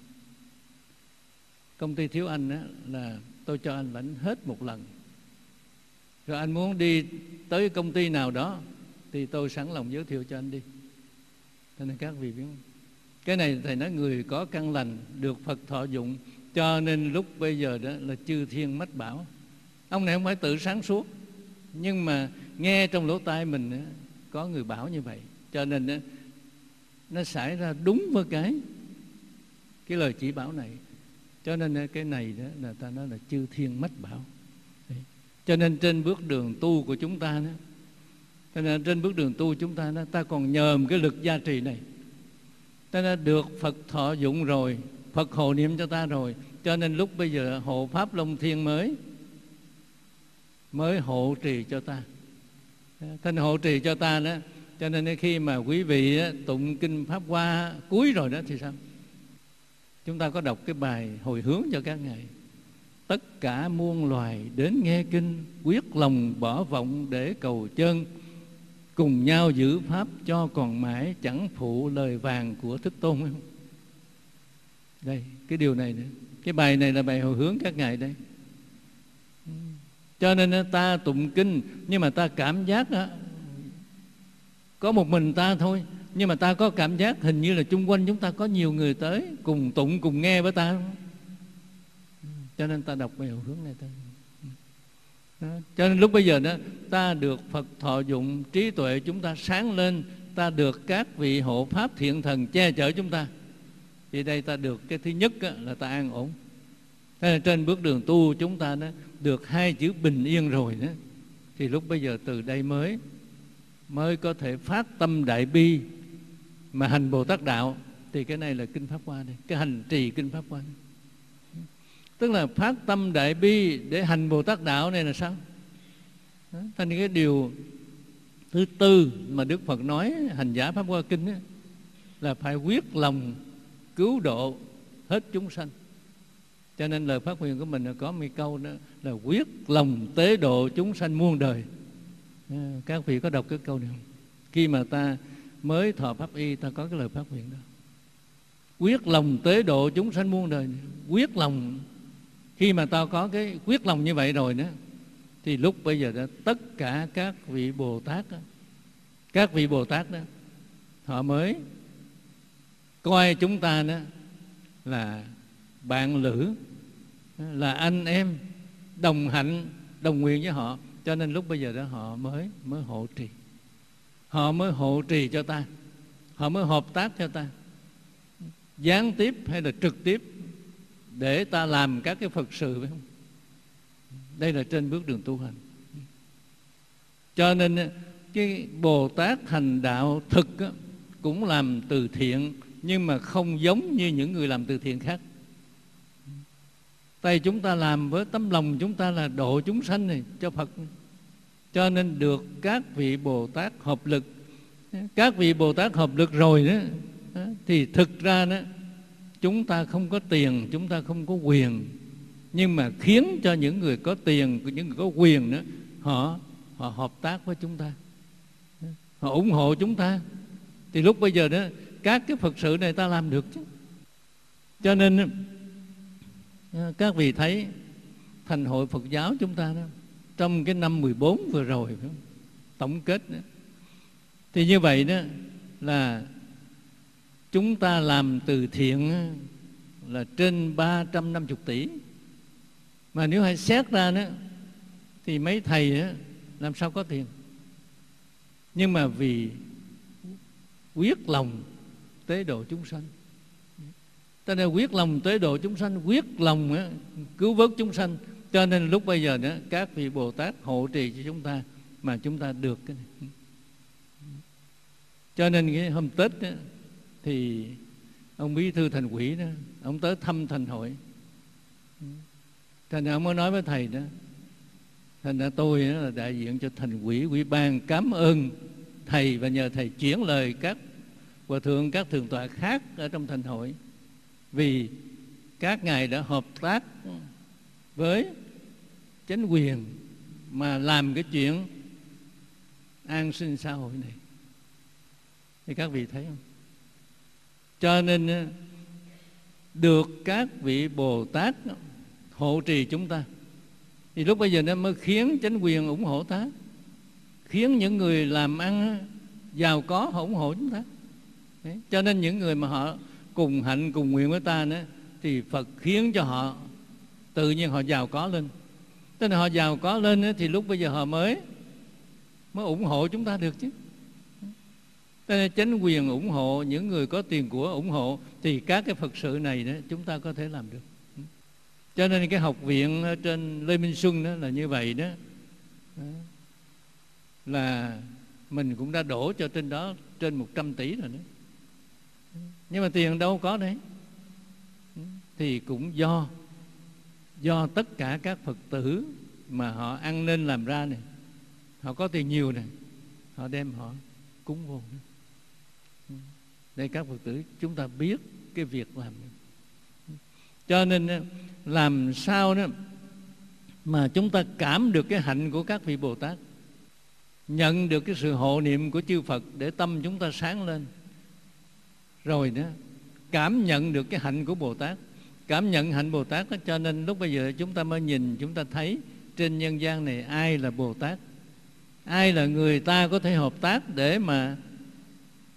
công ty thiếu anh đó, là tôi cho anh lãnh hết một lần, rồi anh muốn đi tới công ty nào đó thì tôi sẵn lòng giới thiệu cho anh đi. Cho nên các vị biết không, cái này thầy nói người có căn lành được Phật thọ dụng, cho nên lúc bây giờ đó là chư thiên mách bảo. Ông này không phải tự sáng suốt, nhưng mà nghe trong lỗ tai mình có người bảo như vậy, cho nên nó xảy ra đúng với cái lời chỉ bảo này. Cho nên cái này đó là ta nói là chư thiên mách bảo. Cho nên trên bước đường tu của chúng ta đó, cho nên trên bước đường tu chúng ta đó, ta còn nhờ một cái lực gia trì này. Ta đã được Phật thọ dụng rồi, Phật hộ niệm cho ta rồi, cho nên lúc bây giờ hộ Pháp Long Thiên mới hộ trì cho ta. Thành hộ trì cho ta đó, cho nên khi mà quý vị tụng Kinh Pháp Hoa cuối rồi đó thì sao? Chúng ta có đọc cái bài hồi hướng cho các ngài. Tất cả muôn loài đến nghe kinh, quyết lòng bỏ vọng để cầu chân, cùng nhau giữ pháp cho còn mãi, chẳng phụ lời vàng của Thích Tôn. Không? Đây, cái điều này nữa. Cái bài này là bài hồi hướng các ngài đây. Cho nên ta tụng kinh, nhưng mà ta cảm giác có một mình ta thôi, nhưng mà ta có cảm giác hình như là chung quanh chúng ta có nhiều người tới cùng tụng, cùng nghe với ta. Cho nên ta đọc về hướng này thôi. Cho nên lúc bây giờ đó, ta được Phật thọ dụng, trí tuệ chúng ta sáng lên, ta được các vị hộ pháp thiện thần che chở chúng ta. Thì đây ta được cái thứ nhất là ta an ổn. Thế là trên bước đường tu chúng ta đó được 2 chữ bình yên rồi đó, thì lúc bây giờ từ đây mới có thể phát tâm đại bi mà hành Bồ Tát đạo. Thì cái này là kinh Pháp Hoa đây, cái hành trì kinh Pháp Hoa đây. Tức là phát tâm đại bi để hành Bồ Tát đạo này là sao? Đó, thành cái điều thứ tư mà Đức Phật nói hành giả Pháp Hoa kinh ấy, là phải quyết lòng cứu độ hết chúng sanh. Cho nên lời phát nguyện của mình là có một câu đó là quyết lòng tế độ chúng sanh muôn đời. Các vị có đọc cái câu này không? Khi mà ta mới thọ pháp y, ta có cái lời phát nguyện đó, quyết lòng tế độ chúng sanh muôn đời. Quyết lòng, khi mà ta có cái quyết lòng như vậy rồi đó, thì lúc bây giờ đó, tất cả các vị Bồ Tát đó, họ mới coi chúng ta đó là bạn lữ, là anh em đồng hạnh đồng nguyện với họ. Cho nên lúc bây giờ đó họ mới hộ trì, họ mới hộ trì cho ta, họ mới hợp tác cho ta, gián tiếp hay là trực tiếp, để ta làm các cái Phật sự, phải không? Đây là trên bước đường tu hành. Cho nên cái Bồ Tát hành đạo thực cũng làm từ thiện, nhưng mà không giống như những người làm từ thiện khác. Tại chúng ta làm với tấm lòng chúng ta là độ chúng sanh này cho Phật, cho nên được các vị Bồ Tát hợp lực. Các vị Bồ Tát hợp lực rồi đó, thì thực ra đó, chúng ta không có tiền, chúng ta không có quyền, nhưng mà khiến cho những người có tiền, những người có quyền đó, họ hợp tác với chúng ta, họ ủng hộ chúng ta. Thì lúc bây giờ đó, các cái Phật sự này ta làm được chứ. Cho nên các vị thấy Thành hội Phật giáo chúng ta đó, trong cái năm 14 vừa rồi, phải không? Tổng kết đó, thì như vậy đó là chúng ta làm từ thiện là trên 350 tỷ. Mà nếu hay xét ra đó, thì mấy thầy đó, làm sao có tiền. Nhưng mà vì quyết lòng tế độ chúng sanh, cho nên quyết lòng tế độ chúng sanh, quyết lòng cứu vớt chúng sanh, cho nên lúc bây giờ đó, các vị Bồ Tát hộ trì cho chúng ta, mà chúng ta được cái này. Cho nên cái hôm Tết đó, thì ông Bí thư Thành ủy đó, ông tới thăm Thành hội. Thành ra ông mới nói với thầy đó, thành ra tôi đó là đại diện cho Thành ủy, ủy ban cảm ơn thầy, và nhờ thầy chuyển lời các hòa thượng, các thượng tọa khác ở trong Thành hội, vì các ngài đã hợp tác với chính quyền mà làm cái chuyện an sinh xã hội này. Thì các vị thấy không? Cho nên được các vị Bồ Tát hộ trì chúng ta, thì lúc bây giờ nó mới khiến chính quyền ủng hộ ta, khiến những người làm ăn giàu có họ ủng hộ chúng ta. Đấy. Cho nên những người mà họ cùng hạnh cùng nguyện với ta nữa, thì Phật khiến cho họ tự nhiên họ giàu có lên. Tức là họ giàu có lên nữa, thì lúc bây giờ họ mới ủng hộ chúng ta được chứ. Cho nên chính quyền ủng hộ, những người có tiền của ủng hộ, thì các cái Phật sự này đó chúng ta có thể làm được. Cho nên cái học viện trên Lê Minh Xuân đó là như vậy đó, là mình cũng đã đổ cho trên đó trên 100 tỷ rồi đó. Nhưng mà tiền đâu có đấy. Thì cũng do tất cả các Phật tử mà họ ăn nên làm ra này, họ có tiền nhiều này, họ đem họ cúng vô. Đây các Phật tử chúng ta biết cái việc làm. Cho nên làm sao đó mà chúng ta cảm được cái hạnh của các vị Bồ Tát, nhận được cái sự hộ niệm của chư Phật để tâm chúng ta sáng lên, rồi đó cảm nhận được cái hạnh của Bồ Tát, cảm nhận hạnh Bồ Tát đó. Cho nên lúc bây giờ chúng ta mới nhìn, chúng ta thấy trên nhân gian này ai là Bồ Tát, ai là người ta có thể hợp tác để mà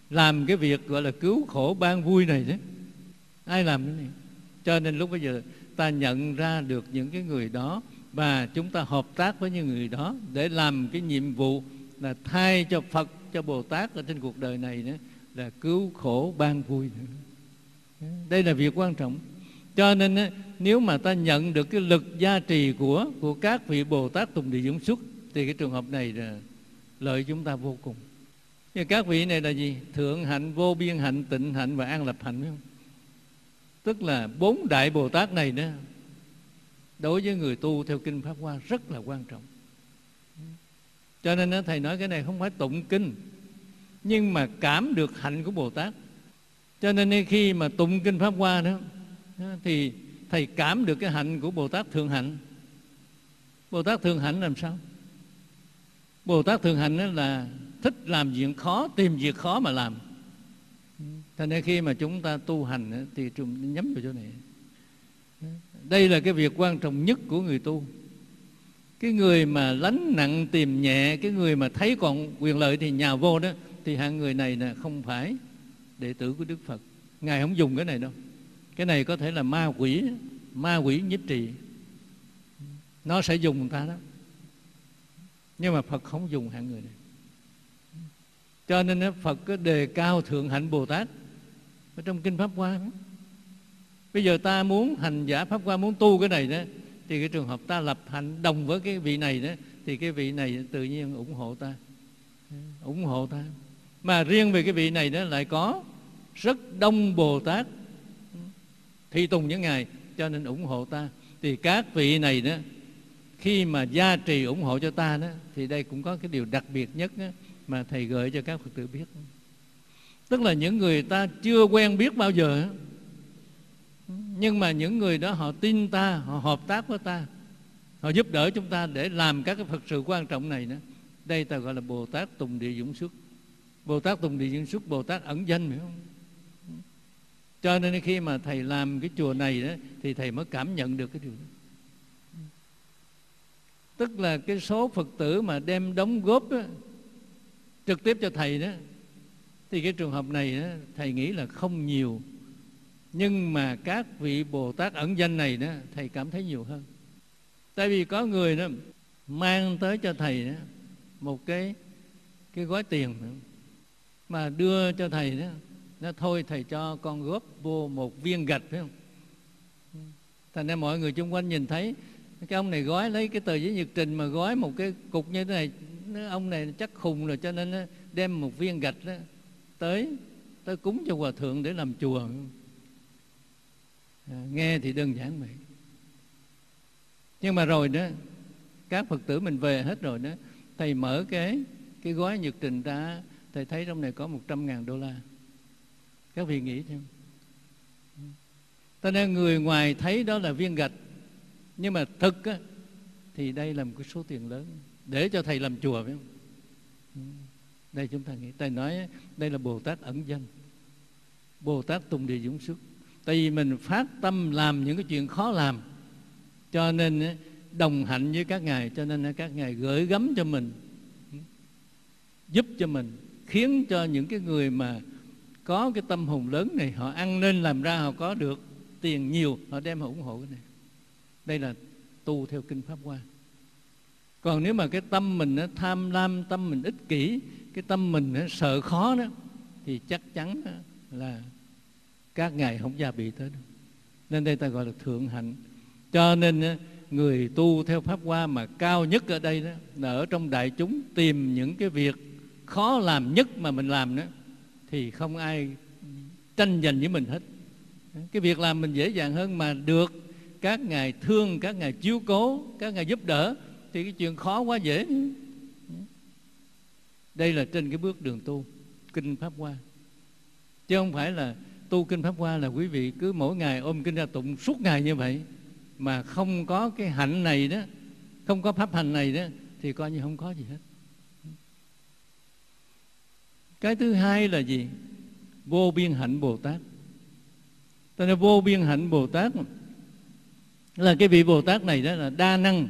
làm cái việc gọi là cứu khổ ban vui này đấy. Ai làm cái này? Cho nên lúc bây giờ ta nhận ra được những cái người đó và chúng ta hợp tác với những người đó để làm cái nhiệm vụ là thay cho Phật, cho Bồ Tát ở trên cuộc đời này nữa, là cứu khổ ban vui. Đây là việc quan trọng. Cho nên nếu mà ta nhận được cái lực gia trì của các vị Bồ Tát Tùng Địa Dũng Xuất thì cái trường hợp này là lợi chúng ta vô cùng. Thì các vị này là gì? Thượng hạnh, vô biên hạnh, tịnh hạnh và an lập hạnh, phải không? Tức là 4 đại Bồ Tát này đó, đối với người tu theo kinh Pháp Hoa rất là quan trọng. Cho nên thầy nói cái này không phải tụng kinh, nhưng mà cảm được hạnh của Bồ Tát. Cho nên khi mà tụng kinh Pháp Hoa đó thì thầy cảm được cái hạnh của Bồ Tát Thượng Hạnh. Bồ Tát Thượng Hạnh làm sao? Bồ Tát Thượng Hạnh là thích làm chuyện khó, tìm việc khó mà làm. Thành nên khi mà chúng ta tu hành thì chúng nhắm vào chỗ này. Đây là cái việc quan trọng nhất của người tu. Cái người mà lánh nặng tìm nhẹ, cái người mà thấy còn quyền lợi thì nhào vô đó, thì hạng người này là không phải đệ tử của Đức Phật. Ngài không dùng cái này đâu. Cái này có thể là ma quỷ nhiếp trì, nó sẽ dùng người ta đó. Nhưng mà Phật không dùng hạng người này. Cho nên Phật có đề cao Thượng Hạnh Bồ Tát ở trong kinh Pháp Hoa. Bây giờ ta muốn hành giả Pháp Hoa, muốn tu cái này đó, thì cái trường hợp ta lập hạnh đồng với cái vị này đó, thì cái vị này tự nhiên ủng hộ ta. Mà riêng về cái vị này đó lại có rất đông Bồ Tát thị tùng với Ngài, cho nên ủng hộ ta. Thì các vị này đó, khi mà gia trì ủng hộ cho ta đó, thì đây cũng có cái điều đặc biệt nhất đó, mà thầy gợi cho các Phật tử biết. Tức là những người ta chưa quen biết bao giờ, nhưng mà những người đó họ tin ta, họ hợp tác với ta, họ giúp đỡ chúng ta để làm các cái Phật sự quan trọng này nữa. Đây ta gọi là Bồ Tát Tùng Địa Dũng Xuất. Bồ Tát Tùng Địa Dũng Xuất, Bồ Tát ẩn danh, phải không? Cho nên khi mà thầy làm cái chùa này đó, thì thầy mới cảm nhận được cái điều đó. Tức là cái số Phật tử mà đem đóng góp đó, trực tiếp cho thầy đó, thì cái trường hợp này đó, thầy nghĩ là không nhiều. Nhưng mà các vị Bồ Tát ẩn danh này đó, thầy cảm thấy nhiều hơn. Tại vì có người đó mang tới cho thầy đó một cái gói tiền đó, mà đưa cho thầy đó, nó thôi thầy cho con góp vô một viên gạch, phải không? Thành ra mọi người xung quanh nhìn thấy cái ông này gói lấy cái tờ giấy nhật trình mà gói một cái cục như thế này, ông này chắc khùng rồi, cho nên đem một viên gạch đó tới cúng cho hòa thượng để làm chùa. Nghe thì đơn giản vậy, nhưng mà rồi đó các Phật tử mình về hết rồi đó, thầy mở cái gói nhật trình ra, thầy thấy trong này có $100,000. Các vị nghĩ xem. Cho nên người ngoài thấy đó là viên gạch, nhưng mà thực á, thì đây là một cái số tiền lớn để cho thầy làm chùa, phải không? Đây chúng ta nghĩ, thầy nói đây là Bồ Tát ẩn danh, Bồ Tát Tùng Địa Dũng Xuất. Tại vì mình phát tâm làm những cái chuyện khó làm, cho nên đồng hạnh với các ngài, cho nên các ngài gửi gắm cho mình, giúp cho mình, khiến cho những cái người mà có cái tâm hồn lớn này, họ ăn nên làm ra, họ có được tiền nhiều, họ đem họ ủng hộ cái này. Đây là tu theo kinh Pháp Hoa. Còn nếu mà cái tâm mình nó tham lam, tâm mình ích kỷ, cái tâm mình nó sợ khó đó, thì chắc chắn là các ngài không gia bị tới đâu. Nên đây ta gọi là thượng hạnh. Cho nên người tu theo Pháp Hoa mà cao nhất ở đây đó, là ở trong đại chúng tìm những cái việc khó làm nhất mà mình làm đó, thì không ai tranh giành với mình hết. Cái việc làm mình dễ dàng hơn, mà được các ngài thương, các ngài chiếu cố, các ngài giúp đỡ, thì cái chuyện khó quá dễ. Đây là trên cái bước đường tu kinh Pháp Hoa, chứ không phải là tu kinh Pháp Hoa là quý vị cứ mỗi ngày ôm kinh ra tụng suốt ngày như vậy, mà không có cái hạnh này đó, không có pháp hành này đó, thì coi như không có gì hết. Cái thứ hai là gì? Vô biên hạnh Bồ Tát. Cho nên vô biên hạnh Bồ Tát là cái vị Bồ Tát này đó là đa năng,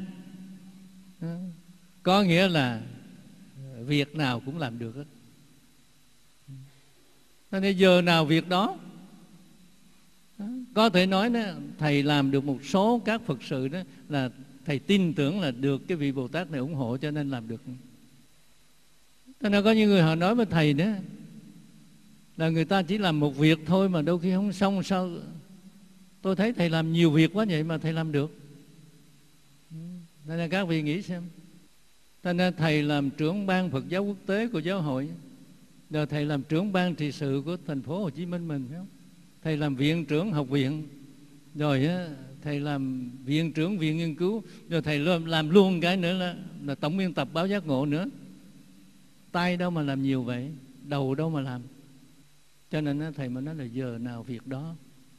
có nghĩa là việc nào cũng làm được hết. Nên giờ nào việc đó. Có thể nói đó, thầy làm được một số các Phật sự đó là thầy tin tưởng là được cái vị Bồ Tát này ủng hộ cho nên làm được. Cho nên có những người họ nói với thầy đó là người ta chỉ làm một việc thôi mà đôi khi không xong. Sao tôi thấy thầy làm nhiều việc quá vậy mà thầy làm được? Nên là các vị nghĩ xem. Cho nên thầy làm trưởng ban Phật giáo quốc tế của giáo hội, rồi thầy làm trưởng ban trị sự của thành phố Hồ Chí Minh mình, phải không? Thầy làm viện trưởng học viện, rồi thầy làm viện trưởng viện nghiên cứu, rồi thầy làm luôn cái nữa là tổng biên tập báo Giác Ngộ nữa. Tay đâu mà làm nhiều vậy, đầu đâu mà làm. Cho nên thầy mới nói là giờ nào việc đó.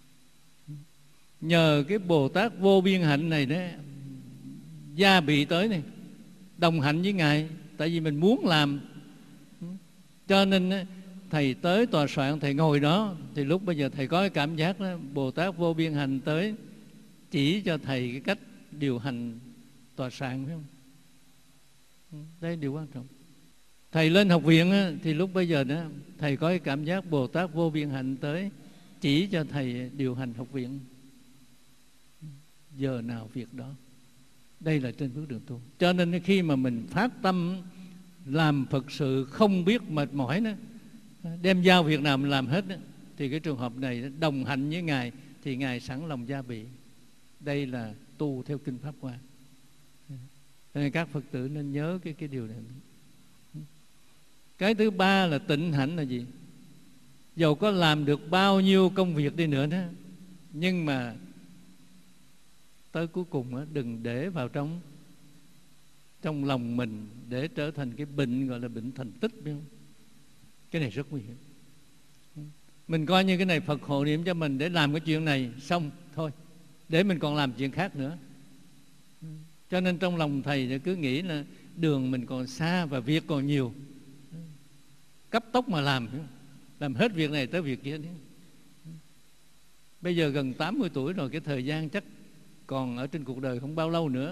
Nhờ cái Bồ Tát vô biên hạnh này đó, gia bị tới này, đồng hạnh với Ngài. Tại vì mình muốn làm, cho nên thầy tới tòa soạn, thầy ngồi đó, thì lúc bây giờ thầy có cái cảm giác đó, Bồ Tát vô biên hành tới chỉ cho thầy cái cách điều hành tòa soạn, phải không? Đây là điều quan trọng. Thầy lên học viện á, thì lúc bây giờ đó thầy có cái cảm giác Bồ Tát vô biên hạnh tới chỉ cho thầy điều hành học viện. Giờ nào việc đó. Đây là trên bước đường tu. Cho nên khi mà mình phát tâm làm Phật sự không biết mệt mỏi đó, đem giao việc nào mình làm hết đó, thì cái trường hợp này đồng hành với Ngài thì Ngài sẵn lòng gia bị. Đây là tu theo Kinh Pháp Hoa. Nên các Phật tử nên nhớ cái điều này. Cái thứ ba là tịnh hạnh là gì? Dầu có làm được bao nhiêu công việc đi nữa đó, nhưng mà tới cuối cùng đó, đừng để vào trong lòng mình để trở thành cái bệnh gọi là bệnh thành tích, biết không? Cái này rất nguy hiểm. Mình coi như cái này Phật hộ niệm cho mình để làm cái chuyện này xong thôi, để mình còn làm chuyện khác nữa. Cho nên trong lòng thầy cứ nghĩ là đường mình còn xa và việc còn nhiều, cấp tốc mà làm hết việc này tới việc kia. Bây giờ gần 80 tuổi rồi, cái thời gian chắc còn ở trên cuộc đời không bao lâu nữa.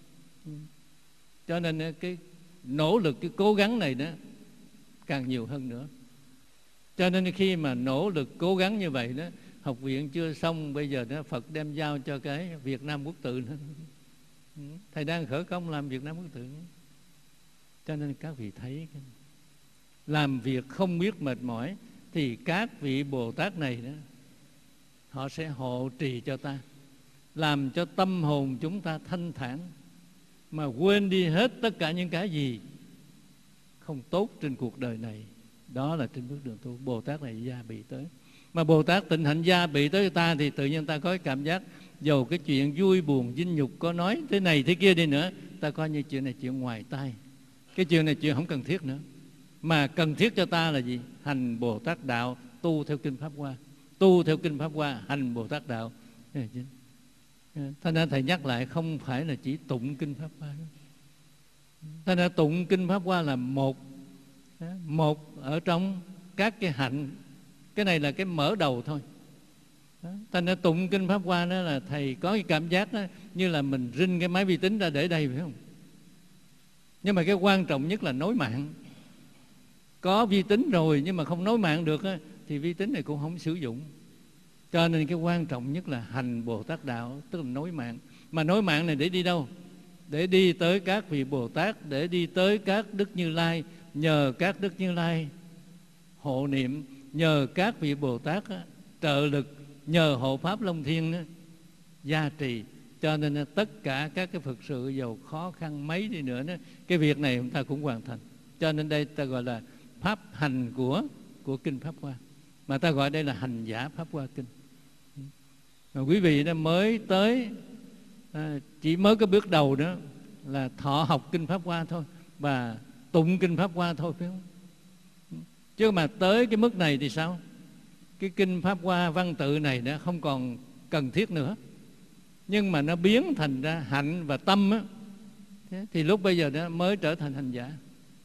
Cho nên cái nỗ lực, cái cố gắng này đó càng nhiều hơn nữa. Cho nên khi mà nỗ lực cố gắng như vậy đó, học viện chưa xong, bây giờ đó Phật đem giao cho cái Việt Nam Quốc tự nữa. Thầy đang khởi công làm Việt Nam Quốc tự. Cho nên các vị thấy làm việc không biết mệt mỏi thì các vị Bồ Tát này đó, họ sẽ hộ trì cho ta, làm cho tâm hồn chúng ta thanh thản, mà quên đi hết tất cả những cái gì không tốt trên cuộc đời này. Đó là trên bước đường tu. Bồ Tát này gia bị tới. Mà Bồ Tát tịnh hạnh gia bị tới ta thì tự nhiên ta có cái cảm giác, dầu cái chuyện vui buồn vinh nhục có nói thế này thế kia đi nữa, ta coi như chuyện này chuyện ngoài tai. Cái chuyện này chuyện không cần thiết nữa. Mà cần thiết cho ta là gì? Hành Bồ Tát đạo, tu theo Kinh Pháp Hoa. Tu theo Kinh Pháp Hoa, hành Bồ Tát đạo. Thế nên thầy nhắc lại, không phải là chỉ tụng Kinh Pháp Hoa. Thế nên tụng Kinh Pháp Hoa là một ở trong các cái hạnh. Cái này là cái mở đầu thôi. Thế nên tụng Kinh Pháp Hoa đó là thầy có cái cảm giác đó, như là mình rinh cái máy vi tính ra để đây, phải không? Nhưng mà cái quan trọng nhất là nối mạng. Có vi tính rồi nhưng mà không nối mạng được á, thì vi tính này cũng không sử dụng. Cho nên cái quan trọng nhất là hành Bồ Tát đạo, tức là nối mạng. Mà nối mạng này để đi đâu? Để đi tới các vị Bồ Tát, để đi tới các Đức Như Lai. Nhờ các Đức Như Lai hộ niệm, nhờ các vị Bồ Tát trợ lực, nhờ hộ Pháp Long Thiên gia trì. Cho nên tất cả các cái Phật sự dầu khó khăn mấy đi nữa đó, cái việc này chúng ta cũng hoàn thành. Cho nên đây ta gọi là pháp hành của Kinh Pháp Hoa, mà ta gọi đây là hành giả Pháp Hoa Kinh. Mà quý vị đó mới tới chỉ mới có bước đầu đó là thọ học Kinh Pháp Hoa thôi và tụng Kinh Pháp Hoa thôi, phải không? Chứ mà tới cái mức này thì sao? Cái Kinh Pháp Hoa văn tự này đã không còn cần thiết nữa, nhưng mà nó biến thành ra hạnh và tâm á, thì lúc bây giờ đó mới trở thành hành giả.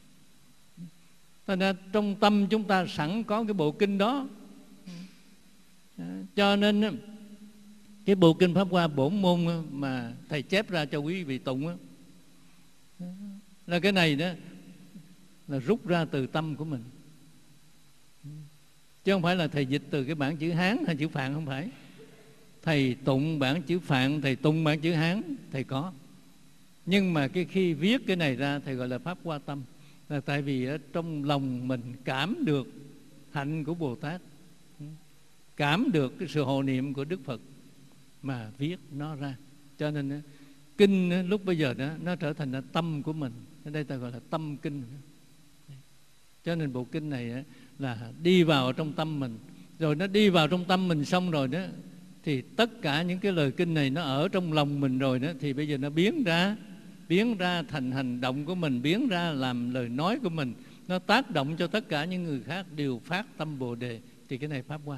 Cho nên trong tâm chúng ta sẵn có cái bộ kinh đó. Cho nên cái bộ Kinh Pháp Hoa bổn môn mà thầy chép ra cho quý vị tụng á, là cái này đó là rút ra từ tâm của mình. Chứ không phải là thầy dịch từ cái bản chữ Hán hay chữ Phạn, không phải. Thầy tụng bản chữ Phạn, thầy tụng bản chữ Hán, thầy có. Nhưng mà khi viết cái này ra, thầy gọi là Pháp Hoa Tâm. Là tại vì ở trong lòng mình cảm được hạnh của Bồ Tát, cảm được cái sự hộ niệm của Đức Phật mà viết nó ra. Cho nên kinh lúc bây giờ đó, nó trở thành là tâm của mình. Ở đây ta gọi là tâm kinh. Cho nên bộ kinh này là đi vào trong tâm mình. Rồi nó đi vào trong tâm mình xong rồi đó, thì tất cả những cái lời kinh này nó ở trong lòng mình rồi đó, thì bây giờ nó biến ra thành hành động của mình, biến ra làm lời nói của mình. Nó tác động cho tất cả những người khác đều phát tâm Bồ Đề. Thì cái này Pháp Hoa.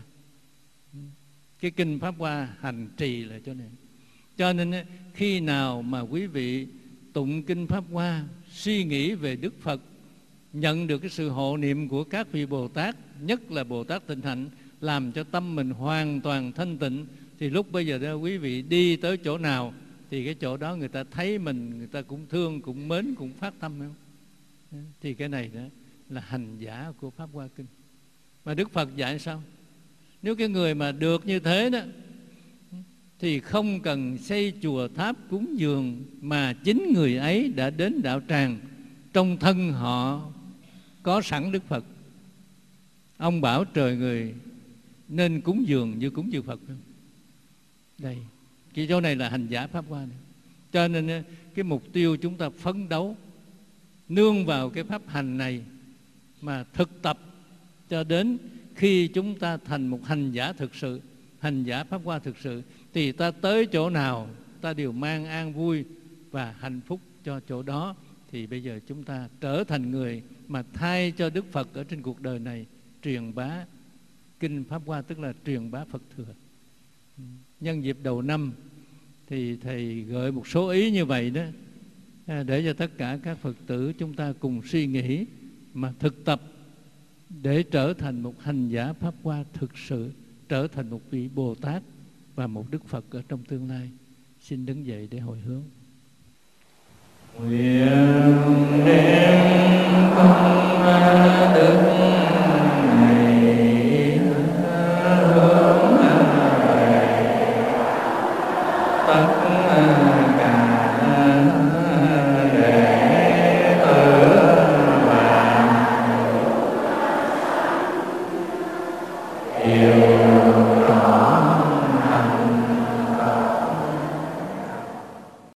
Cái kinh Pháp Hoa hành trì là chỗ này. Cho nên khi nào mà quý vị tụng kinh Pháp Hoa, suy nghĩ về Đức Phật, nhận được cái sự hộ niệm của các vị Bồ Tát, nhất là Bồ Tát Tịnh Hạnh, làm cho tâm mình hoàn toàn thanh tịnh, thì lúc bây giờ đó quý vị đi tới chỗ nào thì cái chỗ đó người ta thấy mình, người ta cũng thương, cũng mến, cũng phát tâm, không? Thì cái này đó là hành giả của Pháp Hoa Kinh. Mà Đức Phật dạy sao? Nếu cái người mà được như thế đó thì không cần xây chùa tháp cúng dường, mà chính người ấy đã đến đạo tràng, trong thân họ có sẵn Đức Phật. Ông bảo trời người nên cúng dường như cúng dường Phật. Đây, cái chỗ này là hành giả Pháp Hoa này. Cho nên cái mục tiêu chúng ta phấn đấu nương vào cái pháp hành này mà thực tập cho đến khi chúng ta thành một hành giả thực sự, hành giả Pháp Hoa thực sự, thì ta tới chỗ nào ta đều mang an vui và hạnh phúc cho chỗ đó. Thì bây giờ chúng ta trở thành người mà thay cho Đức Phật ở trên cuộc đời này truyền bá kinh Pháp Hoa, tức là truyền bá Phật thừa. Nhân dịp đầu năm thì thầy gợi một số ý như vậy đó, để cho tất cả các Phật tử chúng ta cùng suy nghĩ mà thực tập để trở thành một hành giả Pháp Hoa thực sự, trở thành một vị Bồ Tát và một Đức Phật ở trong tương lai. Xin đứng dậy để hồi hướng.